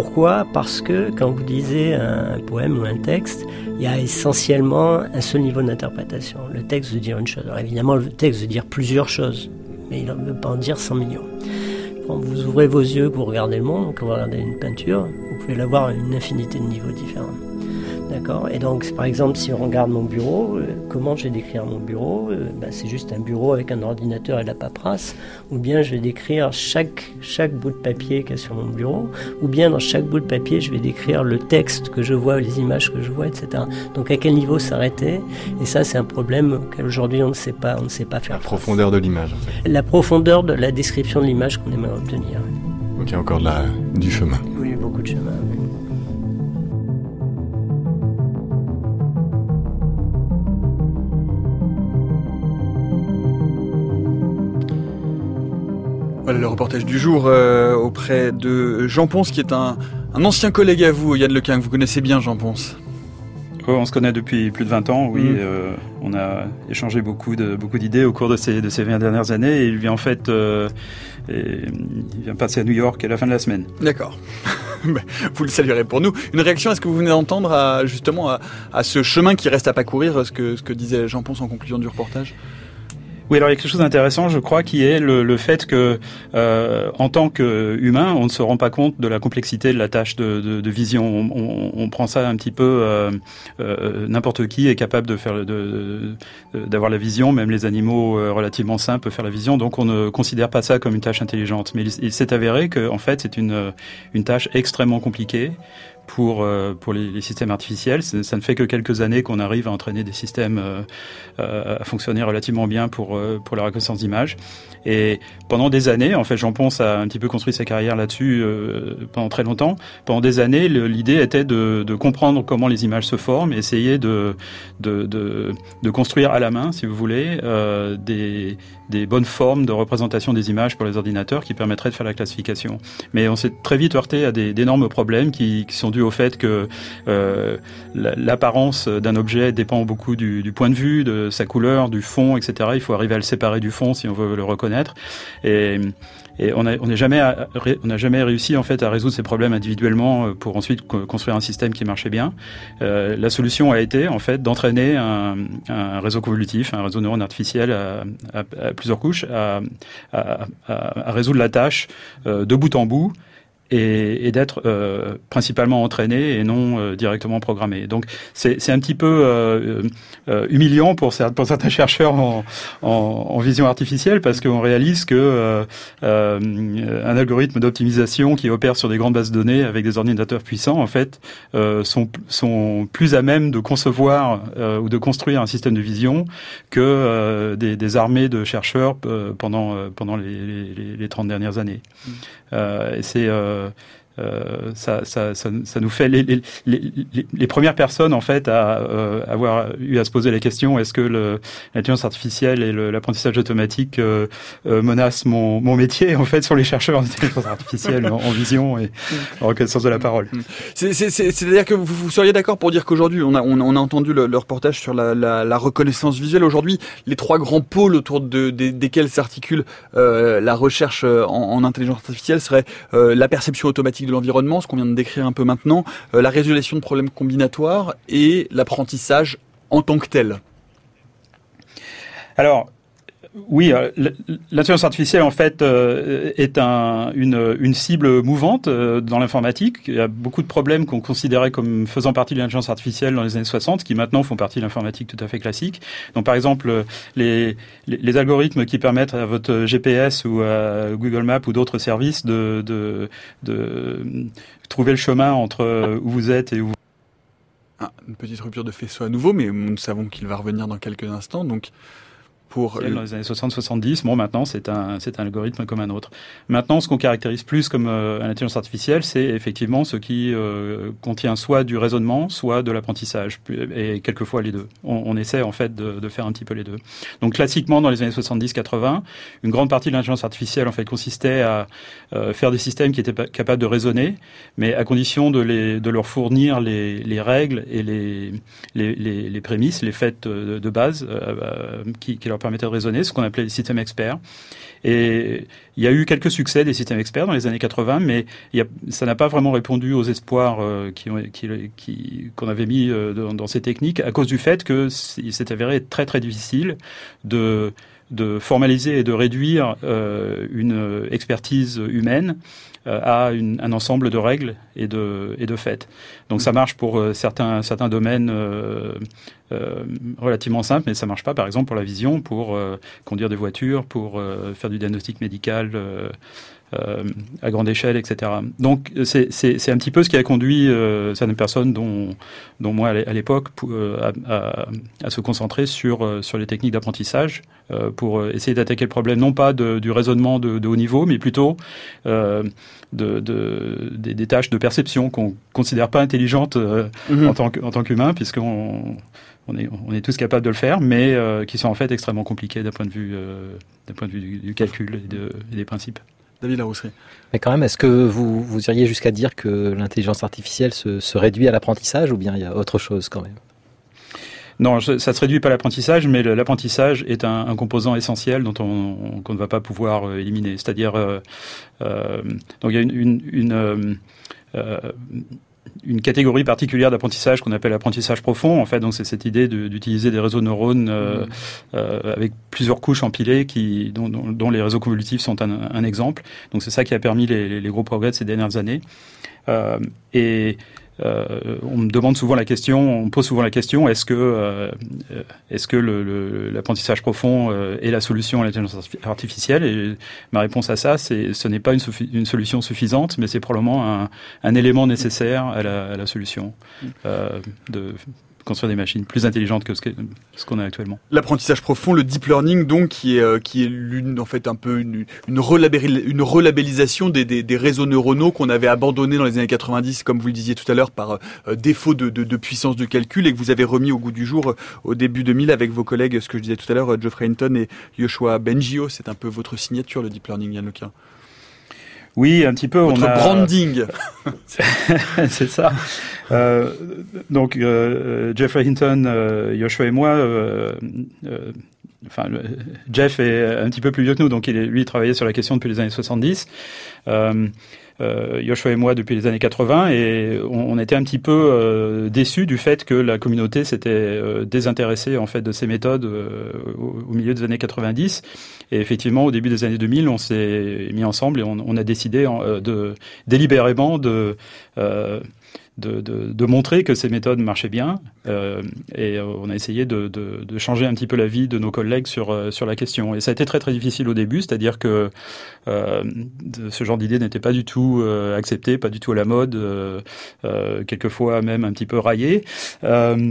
Parce que quand vous lisez un, un poème ou un texte, il y a essentiellement un seul niveau d'interprétation. Le texte veut dire une chose. Alors évidemment, le texte veut dire plusieurs choses, mais il ne veut pas en dire cent millions. Quand vous ouvrez vos yeux, que vous regardez le monde, quand vous regardez une peinture, vous pouvez l'avoir à une infinité de niveaux différents. D'accord ? Et donc, par exemple, si on regarde mon bureau, euh, comment je vais décrire mon bureau ? euh, ben, C'est juste un bureau avec un ordinateur et de la paperasse. Ou bien je vais décrire chaque, chaque bout de papier qu'il y a sur mon bureau. Ou bien dans chaque bout de papier, je vais décrire le texte que je vois, les images que je vois, et cetera. Donc à quel niveau s'arrêter ? Et ça, c'est un problème auquel aujourd'hui on ne sait pas, on ne sait pas faire. La profondeur de l'image, en fait. La profondeur de la description de l'image qu'on aimerait obtenir. Donc il y a encore de la, du chemin. Oui, beaucoup de chemin. Oui. Voilà le reportage du jour euh, auprès de Jean Ponce, qui est un, un ancien collègue à vous, Yann Lequin, que vous connaissez bien, Jean Ponce. Oh, on se connaît depuis plus de vingt ans, oui. Mmh. Euh, on a échangé beaucoup de beaucoup d'idées au cours de ces de ces vingt dernières années. Et il vient en fait, euh, et, il vient passer à New York à la fin de la semaine. D'accord. Vous le saluerez pour nous. Une réaction à ce que vous venez d'entendre, à, justement à, à ce chemin qui reste à parcourir, ce que ce que disait Jean Ponce en conclusion du reportage. Oui, alors il y a quelque chose d'intéressant, je crois, qui est le, le fait que, euh, en tant qu'humain, on ne se rend pas compte de la complexité de la tâche de, de, de vision. On, on, on prend ça un petit peu, euh, euh, n'importe qui est capable de faire, de, de, d'avoir la vision, même les animaux euh, relativement simples peuvent faire la vision. Donc on ne considère pas ça comme une tâche intelligente. Mais il, il s'est avéré que, en fait, c'est une une tâche extrêmement compliquée pour euh, pour les, les systèmes artificiels. Ça, ça ne fait que quelques années qu'on arrive à entraîner des systèmes euh, euh, à fonctionner relativement bien pour euh, pour la reconnaissance d'images. Et pendant des années, en fait, Jean Ponce a un petit peu construit sa carrière là-dessus euh, pendant très longtemps. Pendant des années, le, l'idée était de, de comprendre comment les images se forment, et essayer de de de, de construire à la main, si vous voulez, euh, des des bonnes formes de représentation des images pour les ordinateurs qui permettraient de faire la classification. Mais on s'est très vite heurté à des, d'énormes problèmes qui, qui sont dus au fait que euh, l'apparence d'un objet dépend beaucoup du, du point de vue, de sa couleur, du fond, et cetera. Il faut arriver à le séparer du fond si on veut le reconnaître. Et, et on n'a on n'a jamais, on n'a jamais réussi en fait à résoudre ces problèmes individuellement pour ensuite construire un système qui marchait bien. Euh, la solution a été en fait d'entraîner un, un réseau convolutif, un réseau de neurones artificiels à, à, à plusieurs couches, à, à, à, à résoudre la tâche euh, de bout en bout. Et, et d'être euh, principalement entraîné et non euh, directement programmé. Donc c'est, c'est un petit peu euh, euh, humiliant pour, pour certains chercheurs en, en, en vision artificielle, parce qu'on réalise que euh, euh, un algorithme d'optimisation qui opère sur des grandes bases de données avec des ordinateurs puissants, en fait, euh, sont, sont plus à même de concevoir euh, ou de construire un système de vision que euh, des, des armées de chercheurs euh, pendant, euh, pendant les, les, les trente dernières années. Mmh. Euh, et c'est euh, euh, ça, ça, ça, ça nous fait les, les, les, les premières personnes en fait à euh, avoir eu à se poser la question: est-ce que le, l'intelligence artificielle et le, l'apprentissage automatique euh, euh, menacent mon, mon métier? En fait, sur les chercheurs en intelligence artificielle, en, en vision et en reconnaissance de la parole. C'est, c'est, c'est, c'est-à-dire que vous, vous seriez d'accord pour dire qu'aujourd'hui, on a, on, on a entendu le, le reportage sur la, la, la reconnaissance visuelle. Aujourd'hui, les trois grands pôles autour de, de, desquels s'articule euh, la recherche en, en intelligence artificielle seraient euh, la perception automatique de l'environnement, ce qu'on vient de décrire un peu maintenant, euh, la résolution de problèmes combinatoires et l'apprentissage en tant que tel. Alors, oui, euh, l'intelligence artificielle en fait euh, est un, une, une cible mouvante euh, dans l'informatique. Il y a beaucoup de problèmes qu'on considérait comme faisant partie de l'intelligence artificielle dans les années soixante, qui maintenant font partie de l'informatique tout à fait classique. Donc par exemple, les, les, les algorithmes qui permettent à votre G P S ou à Google Maps ou d'autres services de, de, de trouver le chemin entre où vous êtes et où vous... Ah, une petite rupture de faisceau à nouveau, mais nous savons qu'il va revenir dans quelques instants, donc... pour dans les années soixante soixante-dix. Bon, maintenant, c'est un, c'est un algorithme comme un autre. Maintenant, ce qu'on caractérise plus comme euh, l'intelligence artificielle, c'est effectivement ce qui euh, contient soit du raisonnement, soit de l'apprentissage, et quelquefois les deux. On, on essaie en fait de, de faire un petit peu les deux. Donc, classiquement, dans les années soixante-dix quatre-vingts, une grande partie de l'intelligence artificielle en fait consistait à euh, faire des systèmes qui étaient capables de raisonner, mais à condition de, les, de leur fournir les, les règles et les, les, les, les prémices, les faits de, de base euh, qui, qui leur permettaient de raisonner, ce qu'on appelait les systèmes experts. Et il y a eu quelques succès des systèmes experts dans les années quatre-vingts, mais il y a, ça n'a pas vraiment répondu aux espoirs euh, qui, qui, qui, qu'on avait mis euh, dans, dans ces techniques, à cause du fait que il s'est avéré très très difficile de de formaliser et de réduire euh, une expertise humaine euh, à une, un ensemble de règles et de, et de faits. Donc ça marche pour euh, certains, certains domaines euh, euh, relativement simples, mais ça marche pas, par exemple, pour la vision, pour euh, conduire des voitures, pour euh, faire du diagnostic médical euh, euh, à grande échelle, et cetera. Donc c'est, c'est, c'est un petit peu ce qui a conduit euh, certaines personnes, dont, dont moi à l'époque, à, à, à se concentrer sur, sur les techniques d'apprentissage euh, pour essayer d'attaquer le problème, non pas de, du raisonnement de, de haut niveau, mais plutôt euh, de, de, des, des tâches de perception qu'on considère pas intelligentes euh, mmh. en tant que, en tant qu'humain, puisqu'on on est, on est tous capables de le faire, mais euh, qui sont en fait extrêmement compliquées d'un point de vue, euh, d'un point de vue du, du calcul et, de, et des principes. David Larousserie. Mais quand même, est-ce que vous, vous iriez jusqu'à dire que l'intelligence artificielle se, se réduit à l'apprentissage, ou bien il y a autre chose quand même ? Non, ça ne se réduit pas à l'apprentissage, mais l'apprentissage est un, un composant essentiel dont on, on, qu'on ne va pas pouvoir euh, éliminer. C'est-à-dire, euh, euh, donc il y a une, une, une euh, euh, une catégorie particulière d'apprentissage qu'on appelle l'apprentissage profond. En fait, donc c'est cette idée de, d'utiliser des réseaux de neurones euh, mmh. euh, avec plusieurs couches empilées, qui, dont, dont, dont les réseaux convolutifs sont un, un exemple. Donc c'est ça qui a permis les, les, les gros progrès de ces dernières années. Euh, et Euh, on me demande souvent la question, on me pose souvent la question, est-ce que, euh, est-ce que le, le, l'apprentissage profond euh, est la solution à l'intelligence artificielle ? Et ma réponse à ça, c'est ce n'est pas une, suffi- une solution suffisante, mais c'est probablement un, un élément nécessaire à la, à la solution euh, de construire des machines plus intelligentes que ce, que ce qu'on a actuellement. L'apprentissage profond, le deep learning, donc, qui est, euh, qui est l'une, en fait, un peu une, une, relabéri- une relabellisation des, des, des réseaux neuronaux qu'on avait abandonnés dans les années quatre-vingt-dix, comme vous le disiez tout à l'heure, par euh, défaut de, de, de puissance de calcul, et que vous avez remis au goût du jour euh, au début deux mille avec vos collègues, ce que je disais tout à l'heure, euh, Geoffrey Hinton et Yoshua Bengio. C'est un peu votre signature, le deep learning, Yann Lequin. Oui, un petit peu. Votre on a... branding. C'est ça. Euh, donc, euh, Geoffrey Hinton, euh, Yoshua et moi, euh, euh, enfin, le, Jeff est un petit peu plus vieux que nous, donc il est, lui, il travaillait sur la question depuis les années soixante-dix. Euh, Euh, Yoshua et moi depuis les années quatre-vingts, et on, on était un petit peu euh, déçus du fait que la communauté s'était euh, désintéressée en fait de ces méthodes euh, au, au milieu des années quatre-vingt-dix. Et effectivement, au début des années deux mille, on s'est mis ensemble et on, on a décidé en, euh, de délibérément de euh, De, de, de montrer que ces méthodes marchaient bien, euh, et on a essayé de, de, de changer un petit peu la vie de nos collègues sur sur la question. Et ça a été très très difficile au début, c'est-à-dire que euh, ce genre d'idée n'était pas du tout euh, accepté, pas du tout à la mode, euh, euh, quelquefois même un petit peu raillé. Euh,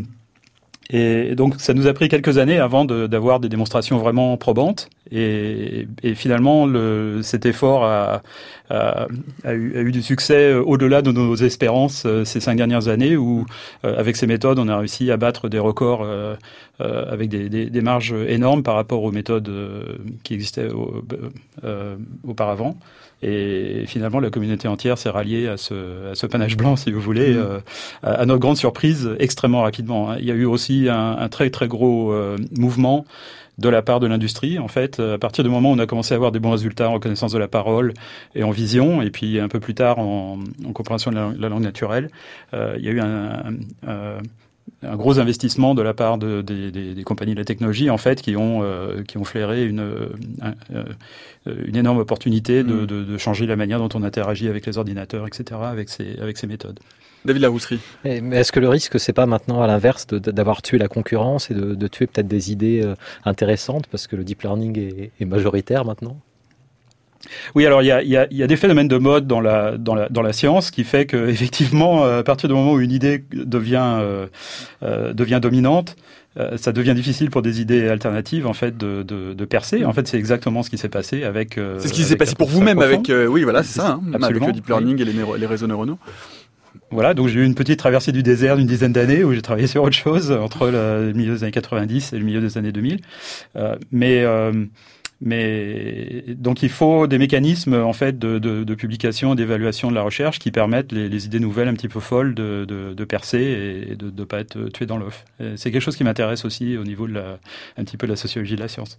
Et donc, ça nous a pris quelques années avant de, d'avoir des démonstrations vraiment probantes. Et, et finalement, le, cet effort a, a, a, eu, a eu du succès au-delà de nos espérances ces cinq dernières années, où, euh, avec ces méthodes, on a réussi à battre des records euh, euh, avec des, des, des marges énormes par rapport aux méthodes euh, qui existaient au, euh, auparavant. Et finalement, la communauté entière s'est ralliée à ce, à ce panache blanc, si vous voulez, mmh. euh, à, à notre grande surprise, extrêmement rapidement. Il y a eu aussi un, un très très gros euh, mouvement de la part de l'industrie. En fait, à partir du moment où on a commencé à avoir des bons résultats en reconnaissance de la parole et en vision, et puis un peu plus tard en, en compréhension de la, la langue naturelle, euh, il y a eu un... un, un un gros investissement de la part de, de, de, des compagnies de la technologie, en fait, qui ont euh, qui ont flairé une un, une énorme opportunité de, mmh. de, de changer la manière dont on interagit avec les ordinateurs, et cetera, avec ces avec ces méthodes. David Larousserie. Mais est-ce que le risque, c'est pas maintenant à l'inverse de, d'avoir tué la concurrence et de, de tuer peut-être des idées intéressantes parce que le deep learning est, est majoritaire maintenant ? Oui, alors il y a, il y a, il y a des phénomènes de mode dans la dans la dans la science qui fait que effectivement, à partir du moment où une idée devient euh, euh, devient dominante, euh, ça devient difficile pour des idées alternatives en fait de de, de percer. En fait, c'est exactement ce qui s'est passé avec. Euh, c'est ce qui s'est passé pour vous-même avec. Euh, oui, voilà, c'est ça. Hein, absolument, avec le deep learning oui. et les, neuro, les réseaux neuronaux. Voilà, donc j'ai eu une petite traversée du désert d'une dizaine d'années où j'ai travaillé sur autre chose entre le milieu des années quatre-vingt-dix et le milieu des années deux mille. Euh, mais euh, Mais donc il faut des mécanismes en fait de, de, de publication, d'évaluation de la recherche qui permettent les, les idées nouvelles un petit peu folles de, de, de percer et de ne pas être tuées dans l'œuf. C'est quelque chose qui m'intéresse aussi au niveau de la, un petit peu de la sociologie de la science.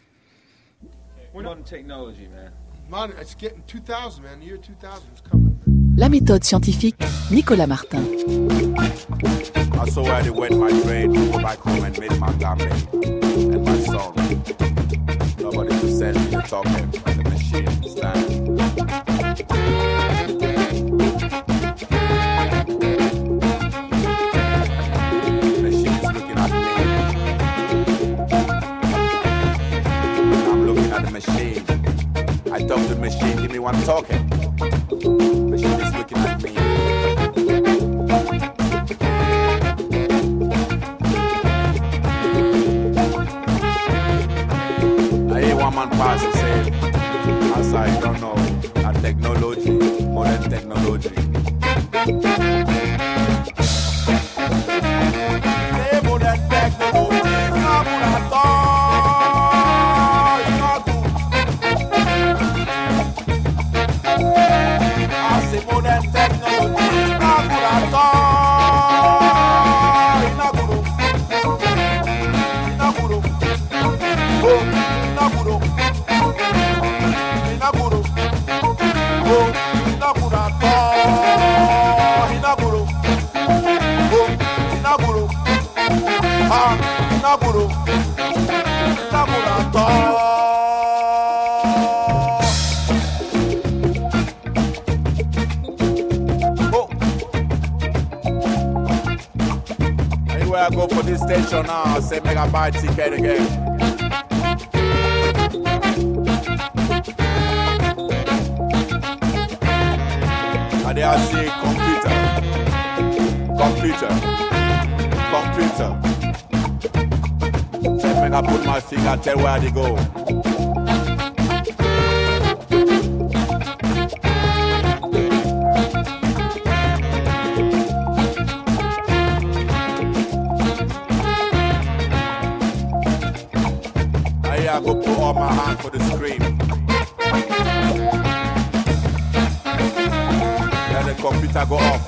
La méthode scientifique, Nicolas Martin. Nobody to send me the talking, the machine stand. The machine is looking at me. I'm looking at the machine. I talk to the machine, give me one talking. The machine is looking at me. One man pass and say, as I don't know, a technology, modern technology. Hey, modern technology, it's not good at all, it's not good. I say modern technology, it's not good at all, it's not good. It's not good. Oh. Inaguro, Inaguro, oh, Inagura, Inaguro, oh, Inaguro, ah, Inaguro, Inagura, oh. Anywhere I go for this station now, I say make I buy a ticket again. And they are saying computer, computer, computer. So when I put my finger, tell where they go. I go put all my hand for the screen. Computer go off.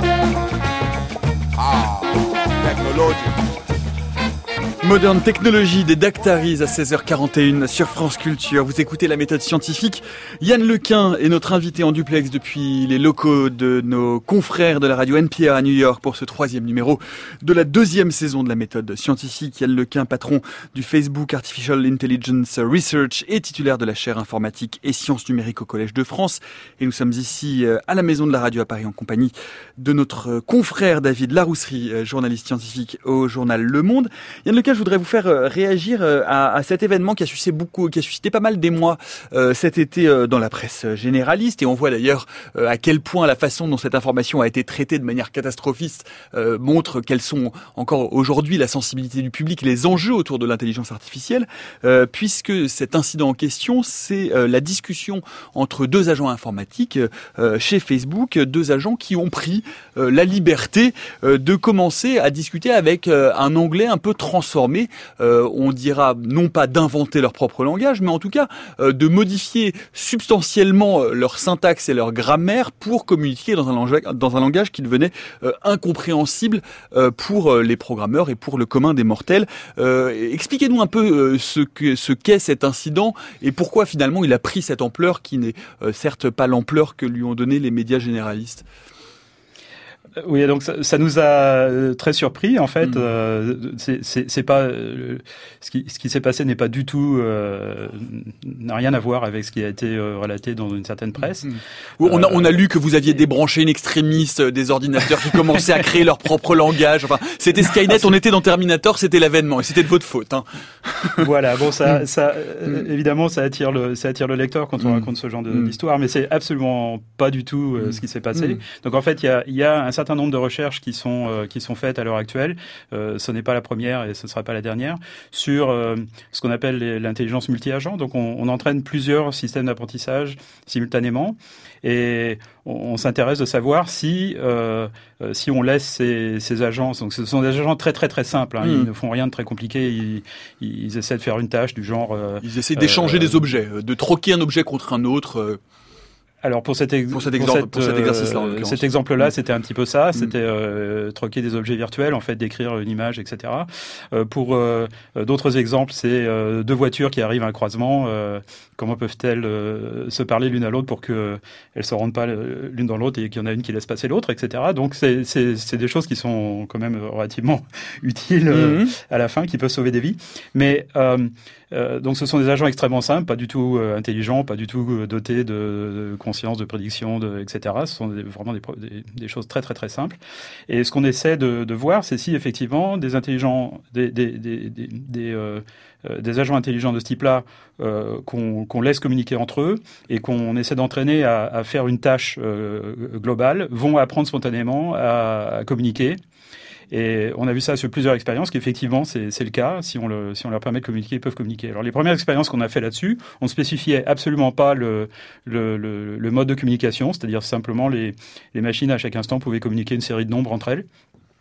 Ah, technologie. Modern Technology des Dactaris à seize heures quarante et une sur France Culture. Vous écoutez la méthode scientifique. Yann Lequin est notre invité en duplex depuis les locaux de nos confrères de la radio N P R à New York pour ce troisième numéro de la deuxième saison de la méthode scientifique. Yann Lequin, patron du Facebook Artificial Intelligence Research et titulaire de la chaire informatique et sciences numériques au Collège de France. Et nous sommes ici à la maison de la radio à Paris en compagnie de notre confrère David Larousserie, journaliste scientifique au journal Le Monde. Yann Lequin, je voudrais vous faire réagir à, à cet événement qui a suscité beaucoup, qui a suscité pas mal d'émoi euh, cet été euh, dans la presse généraliste, et on voit d'ailleurs euh, à quel point la façon dont cette information a été traitée de manière catastrophiste euh, montre quelles sont encore aujourd'hui la sensibilité du public, les enjeux autour de l'intelligence artificielle, euh, puisque cet incident en question, c'est euh, la discussion entre deux agents informatiques euh, chez Facebook, deux agents qui ont pris euh, la liberté euh, de commencer à discuter avec euh, un anglais un peu transformé. Euh, on dira non pas d'inventer leur propre langage, mais en tout cas euh, de modifier substantiellement leur syntaxe et leur grammaire pour communiquer dans un langage, dans un langage qui devenait euh, incompréhensible euh, pour les programmeurs et pour le commun des mortels. Euh, expliquez-nous un peu euh, ce que ce qu'est cet incident et pourquoi finalement il a pris cette ampleur qui n'est euh, certes pas l'ampleur que lui ont donné les médias généralistes. Oui, donc ça, ça nous a très surpris en fait. Mmh. Euh, c'est, c'est, c'est pas euh, ce qui, ce qui s'est passé n'est pas du tout euh, n'a rien à voir avec ce qui a été euh, relaté dans une certaine presse. Mmh. On a on a lu que vous aviez débranché une extrémiste des ordinateurs qui commençaient à créer leur propre langage. Enfin, c'était Skynet. On était dans Terminator, c'était l'avènement et c'était de votre faute. Hein. Voilà. Bon, ça, ça mmh. évidemment, ça attire le ça attire le lecteur quand on mmh. raconte ce genre de, mmh. d'histoire, mais c'est absolument pas du tout euh, ce qui s'est passé. Mmh. Donc en fait, il y a il y a un certain nombre de recherches qui sont euh, qui sont faites à l'heure actuelle. Euh, ce n'est pas la première et ce ne sera pas la dernière sur euh, ce qu'on appelle les, l'intelligence multi-agent. Donc, on, on entraîne plusieurs systèmes d'apprentissage simultanément et on, on s'intéresse de savoir si euh, si on laisse ces, ces agents. Donc, ce sont des agents très très très simples. Hein, mmh. Ils ne font rien de très compliqué. Ils, ils essaient de faire une tâche du genre. Euh, ils essaient d'échanger euh, des objets, de troquer un objet contre un autre. Euh... Alors pour cet, ex- pour cet, exemple, pour cette, pour cet exercice-là, euh, cet exemple-là, mmh. c'était un petit peu ça. Mmh. C'était euh, troquer des objets virtuels, en fait, décrire une image, et cetera. Euh, pour euh, d'autres exemples, c'est euh, deux voitures qui arrivent à un croisement. Euh, comment peuvent-elles euh, se parler l'une à l'autre pour que elles se rendent pas l'une dans l'autre et qu'il y en a une qui laisse passer l'autre, et cetera. Donc c'est, c'est, c'est des choses qui sont quand même relativement utiles euh, mmh. à la fin, qui peuvent sauver des vies. Mais euh, euh, donc ce sont des agents extrêmement simples, pas du tout euh, intelligents, pas du tout euh, dotés de, de conscience, de prédiction, de, et cetera. Ce sont des, vraiment des, des, des choses très très très simples. Et ce qu'on essaie de, de voir, c'est si effectivement des intelligents, des, des, des, des, des, euh, des agents intelligents de ce type-là euh, qu'on, qu'on laisse communiquer entre eux et qu'on essaie d'entraîner à, à faire une tâche euh, globale, vont apprendre spontanément à, à communiquer. Et on a vu ça sur plusieurs expériences, qu'effectivement, c'est, c'est le cas. Si on, le, si on leur permet de communiquer, ils peuvent communiquer. Alors, les premières expériences qu'on a fait là-dessus, on ne spécifiait absolument pas le, le, le, le mode de communication, c'est-à-dire simplement les, les machines, à chaque instant, pouvaient communiquer une série de nombres entre elles.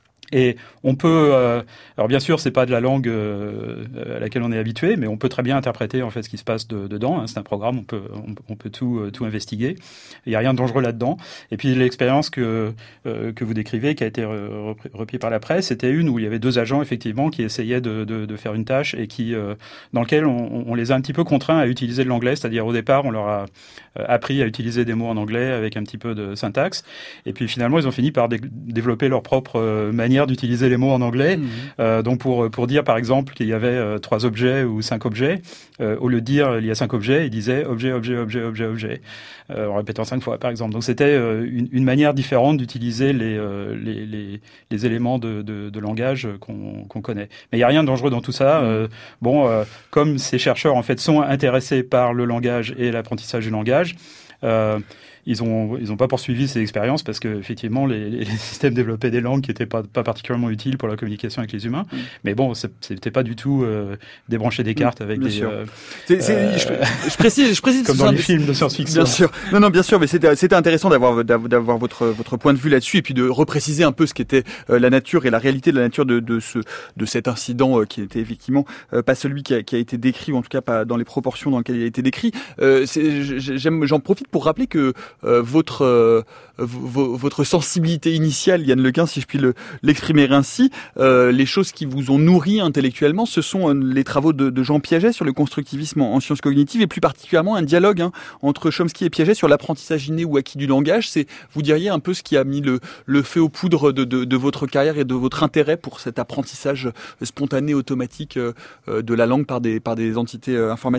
Et on peut, euh, alors bien sûr, c'est pas de la langue euh, à laquelle on est habitué, mais on peut très bien interpréter en fait ce qui se passe de, dedans. Hein. C'est un programme, on peut, on, on peut tout, euh, tout investiguer. Il y a rien de dangereux là-dedans. Et puis l'expérience que euh, que vous décrivez, qui a été repris, repris par la presse, c'était une où il y avait deux agents effectivement qui essayaient de, de, de faire une tâche et qui, euh, dans lequel on, on les a un petit peu contraints à utiliser de l'anglais. C'est-à-dire au départ, on leur a appris à utiliser des mots en anglais avec un petit peu de syntaxe. Et puis finalement, ils ont fini par dé- développer leur propre euh, manière d'utiliser les mots en anglais. Mmh. Euh, donc pour pour dire par exemple qu'il y avait euh, trois objets ou cinq objets, euh, au lieu de dire il y a cinq objets, ils disaient objet, objet, objet, objet, objet, euh, en répétant cinq fois par exemple. Donc c'était euh, une, une manière différente d'utiliser les euh, les, les les éléments de, de, de langage qu'on qu'on connaît. Mais il y a rien de dangereux dans tout ça. Mmh. Euh, bon, euh, comme ces chercheurs en fait sont intéressés par le langage et l'apprentissage du langage. Euh, Ils ont ils ont pas poursuivi ces expériences parce que effectivement les, les systèmes développaient des langues qui étaient pas pas particulièrement utiles pour la communication avec les humains. Mmh. Mais bon, c'était pas du tout euh, débrancher des cartes avec bien des. Euh, c'est, c'est, euh, je, je précise, je précise comme dans les films de science-fiction. Bien sûr. Non, non, bien sûr. Mais c'était c'était intéressant d'avoir d'avoir votre votre point de vue là-dessus et puis de repréciser un peu ce qu'était euh, la nature et la réalité de la nature de de ce de cet incident euh, qui était effectivement euh, pas celui qui a, qui a été décrit ou en tout cas pas dans les proportions dans lesquelles il a été décrit. Euh, c'est, j'aime, j'en profite pour rappeler que Euh, votre euh, v- votre sensibilité initiale, Yann Lequin, si je puis le, l'exprimer ainsi, euh, les choses qui vous ont nourri intellectuellement, ce sont euh, les travaux de, de Jean Piaget sur le constructivisme en, en sciences cognitives et plus particulièrement un dialogue hein, entre Chomsky et Piaget sur l'apprentissage inné ou acquis du langage. C'est, vous diriez, un peu ce qui a mis le, le feu aux poudres de, de, de votre carrière et de votre intérêt pour cet apprentissage spontané, automatique euh, de la langue par des, par des entités euh, informatiques ?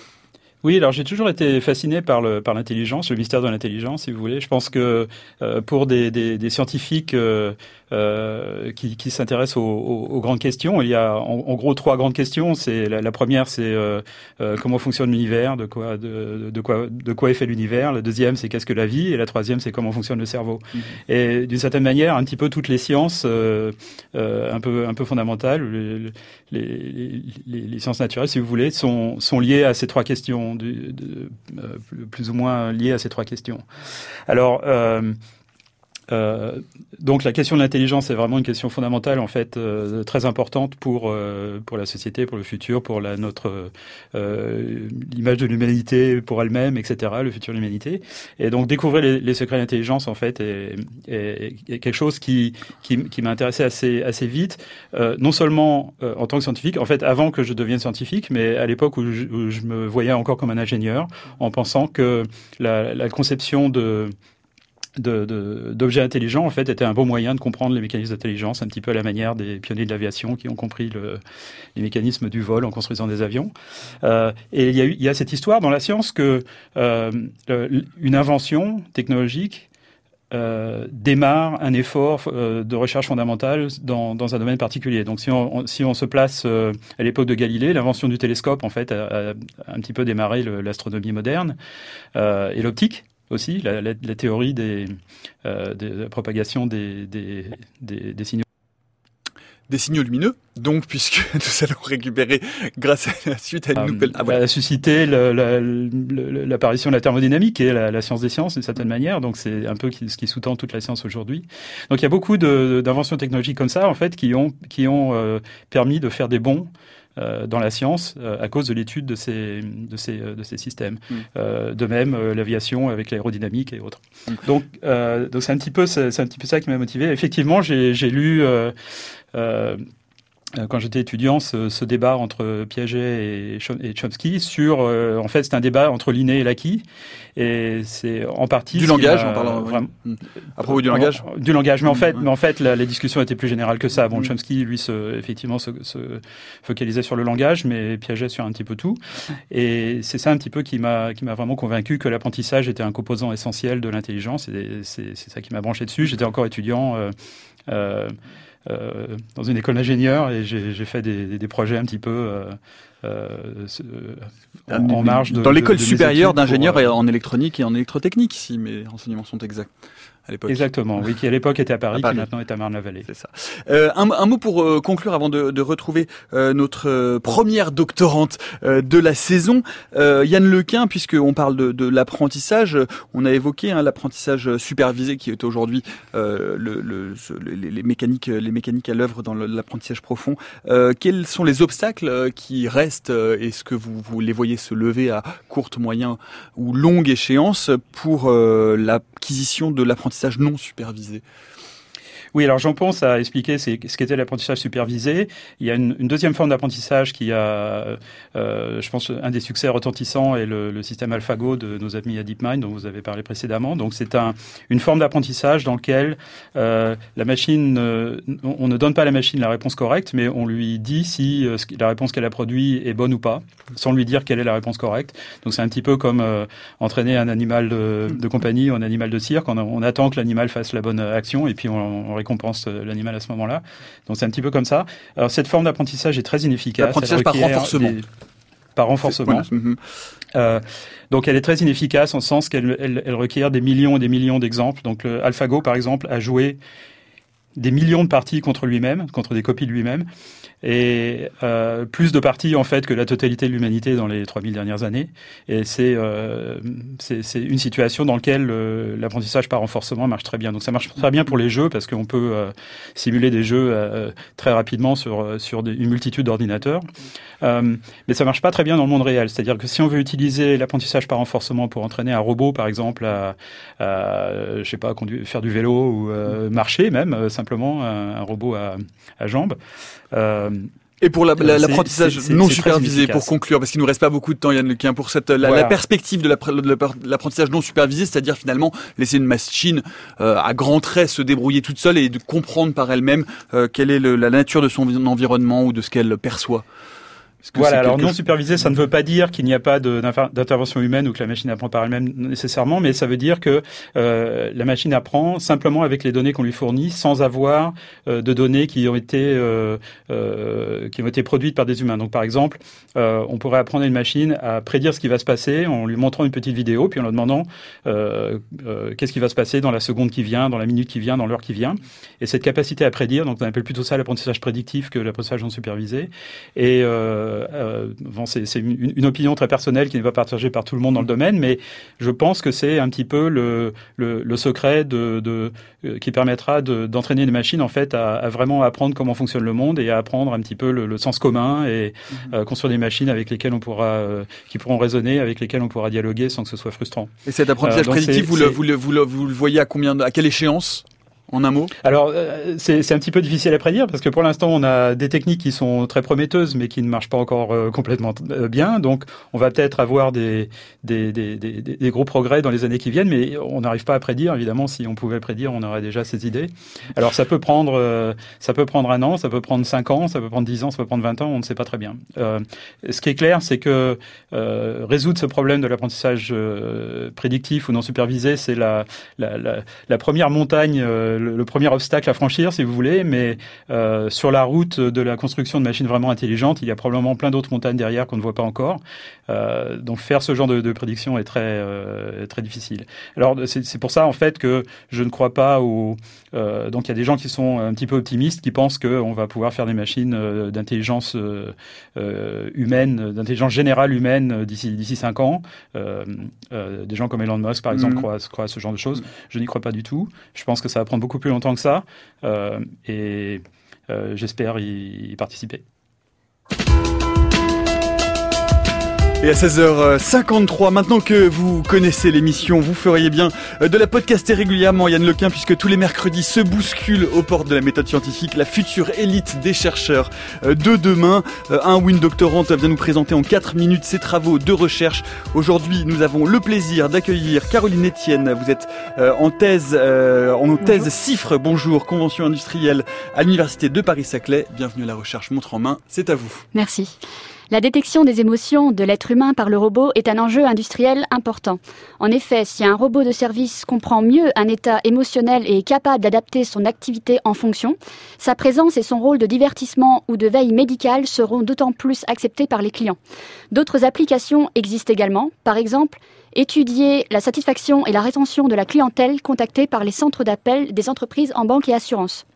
Oui, alors j'ai toujours été fasciné par le par l'intelligence, le mystère de l'intelligence, si vous voulez. Je pense que euh, pour des, des, des scientifiques euh, euh, qui, qui s'intéressent aux, aux, aux grandes questions, il y a en, en gros trois grandes questions. C'est la, la première, c'est euh, euh, comment fonctionne l'univers, de quoi de, de quoi de quoi est fait l'univers. La deuxième, c'est qu'est-ce que la vie, et la troisième, c'est comment fonctionne le cerveau. Mmh. Et d'une certaine manière, un petit peu toutes les sciences, euh, euh, un peu un peu fondamentales, les, les, les, les sciences naturelles, si vous voulez, sont sont liées à ces trois questions. De, de, euh, plus ou moins liées à ces trois questions. Alors, euh, Euh, donc la question de l'intelligence est vraiment une question fondamentale en fait, euh, très importante pour euh, pour la société, pour le futur, pour la notre euh, l'image de l'humanité pour elle-même, et cetera. Le futur de l'humanité. Et donc découvrir les, les secrets de l'intelligence en fait est, est, est quelque chose qui qui, qui m'a intéressé assez assez vite. Euh, non seulement euh, en tant que scientifique, en fait avant que je devienne scientifique, mais à l'époque où je, où je me voyais encore comme un ingénieur, en pensant que la, la conception de de, de, d'objets intelligents, en fait, était un bon moyen de comprendre les mécanismes d'intelligence, un petit peu à la manière des pionniers de l'aviation qui ont compris le, les mécanismes du vol en construisant des avions. Euh, et il y a eu, il y a cette histoire dans la science que euh, une invention technologique Euh, démarre un effort euh, de recherche fondamentale dans, dans un domaine particulier. Donc si on, on, si on se place euh, à l'époque de Galilée, l'invention du télescope en fait a, a un petit peu démarré le, l'astronomie moderne euh, et l'optique aussi, la, la, la théorie des, euh, de la propagation des, des, des, des signaux. Des signaux lumineux, donc, puisque nous allons récupérer, grâce à la suite à une euh, nouvelle... Ah, voilà. A suscité le, le, le, l'apparition de la thermodynamique, qui est la, la science des sciences, d'une certaine manière. Donc, c'est un peu ce qui sous-tend toute la science aujourd'hui. Donc, il y a beaucoup de, d'inventions technologiques comme ça, en fait, qui ont, qui ont euh, permis de faire des bonds Euh, dans la science euh, à cause de l'étude de ces de ces de ces systèmes. Mm. Euh, de même euh, l'aviation avec l'aérodynamique et autres. Mm. Donc euh, donc c'est un petit peu c'est, c'est un petit peu ça qui m'a motivé. Effectivement, j'ai j'ai lu euh, euh, quand j'étais étudiant, ce, ce débat entre Piaget et, et Chomsky sur, euh, en fait, c'est un débat entre l'inné et l'acquis, et c'est en partie du langage, en parlant vraiment à propos du langage, du langage. Mais en fait, ouais. mais en fait, la, la discussion était plus générale que ça. Bon, mmh. Chomsky, lui, se, effectivement, se, se focalisait sur le langage, mais Piaget sur un petit peu tout. Et c'est ça un petit peu qui m'a, qui m'a vraiment convaincu que l'apprentissage était un composant essentiel de l'intelligence. Et c'est, c'est ça qui m'a branché dessus. J'étais encore étudiant. Euh, euh, Euh, dans une école d'ingénieur et j'ai, j'ai fait des, des, des projets un petit peu euh, euh, en, en marge de... Dans l'école de, de supérieure d'ingénieurs pour, euh, en électronique et en électrotechnique, si mes renseignements sont exacts. À l'époque. Exactement, oui, qui à l'époque était à Paris, à Paris. Qui maintenant est à Marne-la-Vallée. C'est ça. Euh, un, un mot pour euh, conclure avant de, de retrouver euh, notre euh, première doctorante euh, de la saison, euh, Yann Lequin, puisqu'on parle de, de l'apprentissage, on a évoqué hein, l'apprentissage supervisé qui est aujourd'hui euh, le, le, les, les mécaniques, les mécaniques à l'œuvre dans le, l'apprentissage profond. Euh, quels sont les obstacles qui restent? Est-ce que vous, vous les voyez se lever à courte, moyen ou longue échéance pour euh, l'acquisition de l'apprentissage non supervisé? Oui, alors j'en pense à expliquer ce qu'était l'apprentissage supervisé. Il y a une, une deuxième forme d'apprentissage qui a, euh, je pense, un des succès retentissants est le, le système AlphaGo de nos amis à DeepMind dont vous avez parlé précédemment. Donc c'est un, une forme d'apprentissage dans lequel euh, la machine, euh, on ne donne pas à la machine la réponse correcte, mais on lui dit si euh, la réponse qu'elle a produite est bonne ou pas, sans lui dire quelle est la réponse correcte. Donc c'est un petit peu comme euh, entraîner un animal de, de compagnie ou un animal de cirque. On, on attend que l'animal fasse la bonne action et puis on, on récompense l'animal à ce moment-là. Donc c'est un petit peu comme ça. Alors cette forme d'apprentissage est très inefficace. L'apprentissage par renforcement. Des... Par renforcement. Voilà. Euh, donc elle est très inefficace en ce sens qu'elle elle, elle requiert des millions et des millions d'exemples. Donc le AlphaGo par exemple a joué des millions de parties contre lui-même, contre des copies de lui-même, et euh, plus de parties en fait que la totalité de l'humanité dans les trois mille dernières années. Et c'est, euh, c'est, c'est une situation dans laquelle euh, l'apprentissage par renforcement marche très bien. Donc ça marche très bien pour les jeux parce qu'on peut euh, simuler des jeux euh, très rapidement sur sur des, une multitude d'ordinateurs. Euh, mais ça marche pas très bien dans le monde réel. C'est-à-dire que si on veut utiliser l'apprentissage par renforcement pour entraîner un robot, par exemple, à, à je sais pas, conduire, faire du vélo ou euh, marcher même, euh, simplement un, un robot à, à jambes. Euh, Et pour la, la, l'apprentissage c'est, c'est, non c'est supervisé, pour conclure, parce qu'il nous reste pas beaucoup de temps, Yann Lequin, pour cette la, voilà. la perspective de, la, de l'apprentissage non supervisé, c'est-à-dire finalement laisser une machine euh, à grands traits se débrouiller toute seule et de comprendre par elle-même euh, quelle est le, la nature de son environnement ou de ce qu'elle perçoit. Voilà, alors non supervisé, ça ne veut pas dire qu'il n'y a pas de, d'intervention humaine ou que la machine apprend par elle-même nécessairement, mais ça veut dire que euh, la machine apprend simplement avec les données qu'on lui fournit, sans avoir euh, de données qui ont été euh, euh, qui ont été produites par des humains. Donc par exemple, euh, on pourrait apprendre à une machine à prédire ce qui va se passer en lui montrant une petite vidéo, puis en lui demandant euh, euh, qu'est-ce qui va se passer dans la seconde qui vient, dans la minute qui vient, dans l'heure qui vient. Et cette capacité à prédire, donc on appelle plutôt ça l'apprentissage prédictif que l'apprentissage non supervisé. Et euh, Euh, bon, c'est, c'est une, une opinion très personnelle qui n'est pas partagée par tout le monde dans le domaine, mais je pense que c'est un petit peu le, le, le secret de, de, euh, qui permettra de, d'entraîner les machines en fait à, à vraiment apprendre comment fonctionne le monde et à apprendre un petit peu le, le sens commun et mm-hmm. euh, construire des machines avec lesquelles on pourra, euh, qui pourront raisonner, avec lesquelles on pourra dialoguer sans que ce soit frustrant. Et cet apprentissage euh, prédictif, vous, le, vous, le, vous, le, vous le voyez à combien, à quelle échéance? En un mot ? Alors, euh, c'est, c'est un petit peu difficile à prédire parce que pour l'instant, on a des techniques qui sont très prometteuses mais qui ne marchent pas encore euh, complètement euh, bien. Donc, on va peut-être avoir des, des, des, des, des gros progrès dans les années qui viennent, mais on n'arrive pas à prédire. Évidemment, si on pouvait prédire, on aurait déjà ces idées. Alors, ça peut prendre, euh, ça peut prendre un an, ça peut prendre cinq ans, ça peut prendre dix ans, ça peut prendre vingt ans, on ne sait pas très bien. Euh, ce qui est clair, c'est que euh, résoudre ce problème de l'apprentissage euh, prédictif ou non supervisé, c'est la, la, la, la première montagne, euh, le, le premier obstacle à franchir, si vous voulez, mais euh, sur la route de la construction de machines vraiment intelligentes, il y a probablement plein d'autres montagnes derrière qu'on ne voit pas encore. Euh, donc faire ce genre de, de prédiction est très euh, très difficile. Alors c'est, c'est pour ça en fait que je ne crois pas au. Euh, donc il y a des gens qui sont un petit peu optimistes, qui pensent qu'on va pouvoir faire des machines euh, d'intelligence euh, euh, humaine, d'intelligence générale humaine d'ici d'ici cinq ans. Euh, euh, des gens comme Elon Musk par exemple mmh. croient, croient à ce genre de choses. Je n'y crois pas du tout. Je pense que ça va prendre beaucoup plus longtemps que ça, euh, et euh, j'espère y, y participer. Et à seize heures cinquante-trois, maintenant que vous connaissez l'émission, vous feriez bien de la podcaster régulièrement, Yann Lequin, puisque tous les mercredis se bouscule aux portes de la méthode scientifique la future élite des chercheurs de demain. Un Win Doctorant vient nous présenter en quatre minutes ses travaux de recherche. Aujourd'hui, nous avons le plaisir d'accueillir Caroline Etienne. Vous êtes en thèse, en thèse CIFRE, bonjour, convention industrielle à l'université de Paris-Saclay. Bienvenue à la recherche montre en main, c'est à vous. Merci. La détection des émotions de l'être humain par le robot est un enjeu industriel important. En effet, si un robot de service comprend mieux un état émotionnel et est capable d'adapter son activité en fonction, sa présence et son rôle de divertissement ou de veille médicale seront d'autant plus acceptés par les clients. D'autres applications existent également, par exemple, étudier la satisfaction et la rétention de la clientèle contactée par les centres d'appel des entreprises en banque et assurance.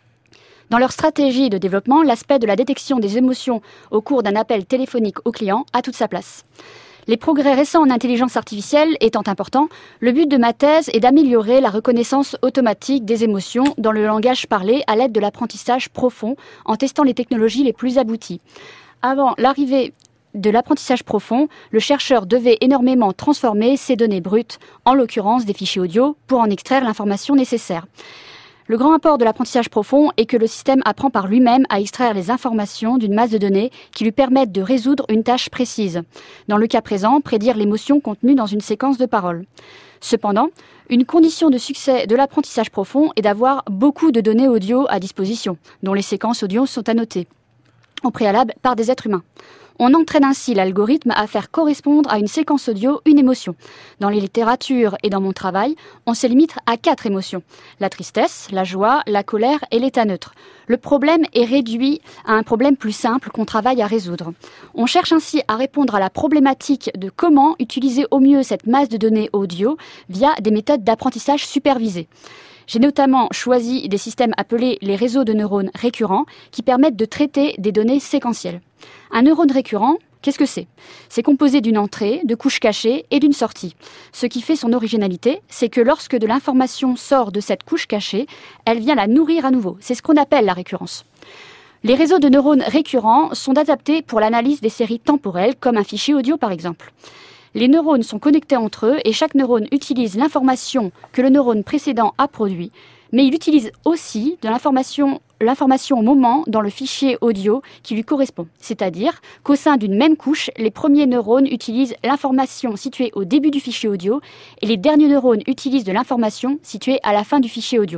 Dans leur stratégie de développement, l'aspect de la détection des émotions au cours d'un appel téléphonique au client a toute sa place. Les progrès récents en intelligence artificielle étant importants, le but de ma thèse est d'améliorer la reconnaissance automatique des émotions dans le langage parlé à l'aide de l'apprentissage profond en testant les technologies les plus abouties. Avant l'arrivée de l'apprentissage profond, le chercheur devait énormément transformer ces données brutes, en l'occurrence des fichiers audio, pour en extraire l'information nécessaire. Le grand apport de l'apprentissage profond est que le système apprend par lui-même à extraire les informations d'une masse de données qui lui permettent de résoudre une tâche précise. Dans le cas présent, prédire l'émotion contenue dans une séquence de paroles. Cependant, une condition de succès de l'apprentissage profond est d'avoir beaucoup de données audio à disposition, dont les séquences audio sont annotées au préalable par des êtres humains. On entraîne ainsi l'algorithme à faire correspondre à une séquence audio une émotion. Dans les littératures et dans mon travail, on se limite à quatre émotions. La tristesse, la joie, la colère et l'état neutre. Le problème est réduit à un problème plus simple qu'on travaille à résoudre. On cherche ainsi à répondre à la problématique de comment utiliser au mieux cette masse de données audio via des méthodes d'apprentissage supervisées. J'ai notamment choisi des systèmes appelés les réseaux de neurones récurrents qui permettent de traiter des données séquentielles. Un neurone récurrent, qu'est-ce que c'est ? C'est composé d'une entrée, de couches cachées et d'une sortie. Ce qui fait son originalité, c'est que lorsque de l'information sort de cette couche cachée, elle vient la nourrir à nouveau. C'est ce qu'on appelle la récurrence. Les réseaux de neurones récurrents sont adaptés pour l'analyse des séries temporelles, comme un fichier audio par exemple. Les neurones sont connectés entre eux et chaque neurone utilise l'information que le neurone précédent a produit, mais il utilise aussi de l'information, l'information au moment dans le fichier audio qui lui correspond. C'est-à-dire qu'au sein d'une même couche, les premiers neurones utilisent l'information située au début du fichier audio et les derniers neurones utilisent de l'information située à la fin du fichier audio.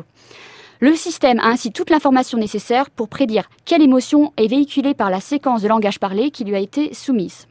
Le système a ainsi toute l'information nécessaire pour prédire quelle émotion est véhiculée par la séquence de langage parlé qui lui a été soumise.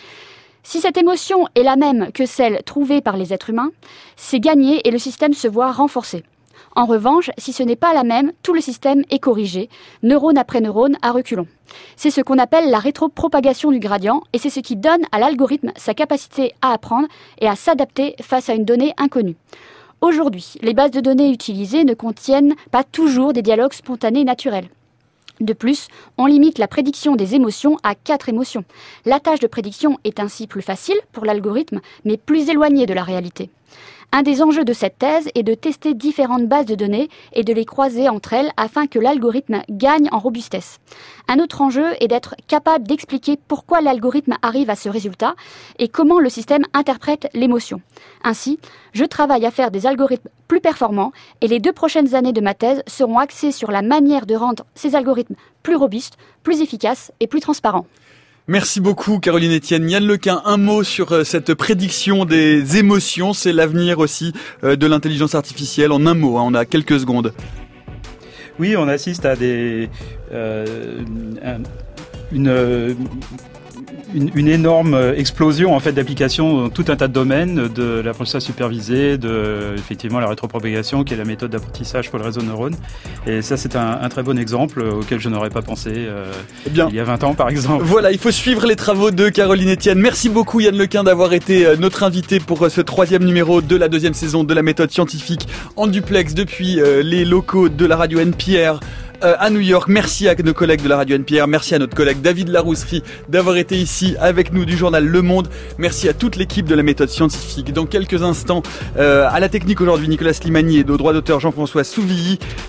Si cette émotion est la même que celle trouvée par les êtres humains, c'est gagné et le système se voit renforcé. En revanche, si ce n'est pas la même, tout le système est corrigé, neurone après neurone à reculons. C'est ce qu'on appelle la rétropropagation du gradient et c'est ce qui donne à l'algorithme sa capacité à apprendre et à s'adapter face à une donnée inconnue. Aujourd'hui, les bases de données utilisées ne contiennent pas toujours des dialogues spontanés naturels. De plus, on limite la prédiction des émotions à quatre émotions. La tâche de prédiction est ainsi plus facile pour l'algorithme, mais plus éloignée de la réalité. Un des enjeux de cette thèse est de tester différentes bases de données et de les croiser entre elles afin que l'algorithme gagne en robustesse. Un autre enjeu est d'être capable d'expliquer pourquoi l'algorithme arrive à ce résultat et comment le système interprète l'émotion. Ainsi, je travaille à faire des algorithmes plus performants et les deux prochaines années de ma thèse seront axées sur la manière de rendre ces algorithmes plus robustes, plus efficaces et plus transparents. Merci beaucoup Caroline Etienne. Yann Lequin, un mot sur cette prédiction des émotions, c'est l'avenir aussi de l'intelligence artificielle. En un mot, hein, on a quelques secondes. Oui, on assiste à des euh, un, une Une, une énorme explosion en fait d'applications dans tout un tas de domaines, de l'apprentissage supervisé, de effectivement la rétropropagation qui est la méthode d'apprentissage pour le réseau de neurones. Et ça c'est un, un très bon exemple auquel je n'aurais pas pensé euh, eh bien, il y a vingt ans par exemple. Voilà, il faut suivre les travaux de Caroline Etienne. Merci beaucoup Yann Lequin d'avoir été notre invité pour ce troisième numéro de la deuxième saison de la méthode scientifique en duplex depuis euh, les locaux de la radio N P R. Euh, à New York. Merci à nos collègues de la radio N P R, merci à notre collègue David Larousserie d'avoir été ici avec nous du journal Le Monde. Merci à toute l'équipe de la méthode scientifique. Dans quelques instants, euh, à la technique aujourd'hui, Nicolas Slimani et au droit d'auteur Jean-François Souvilly.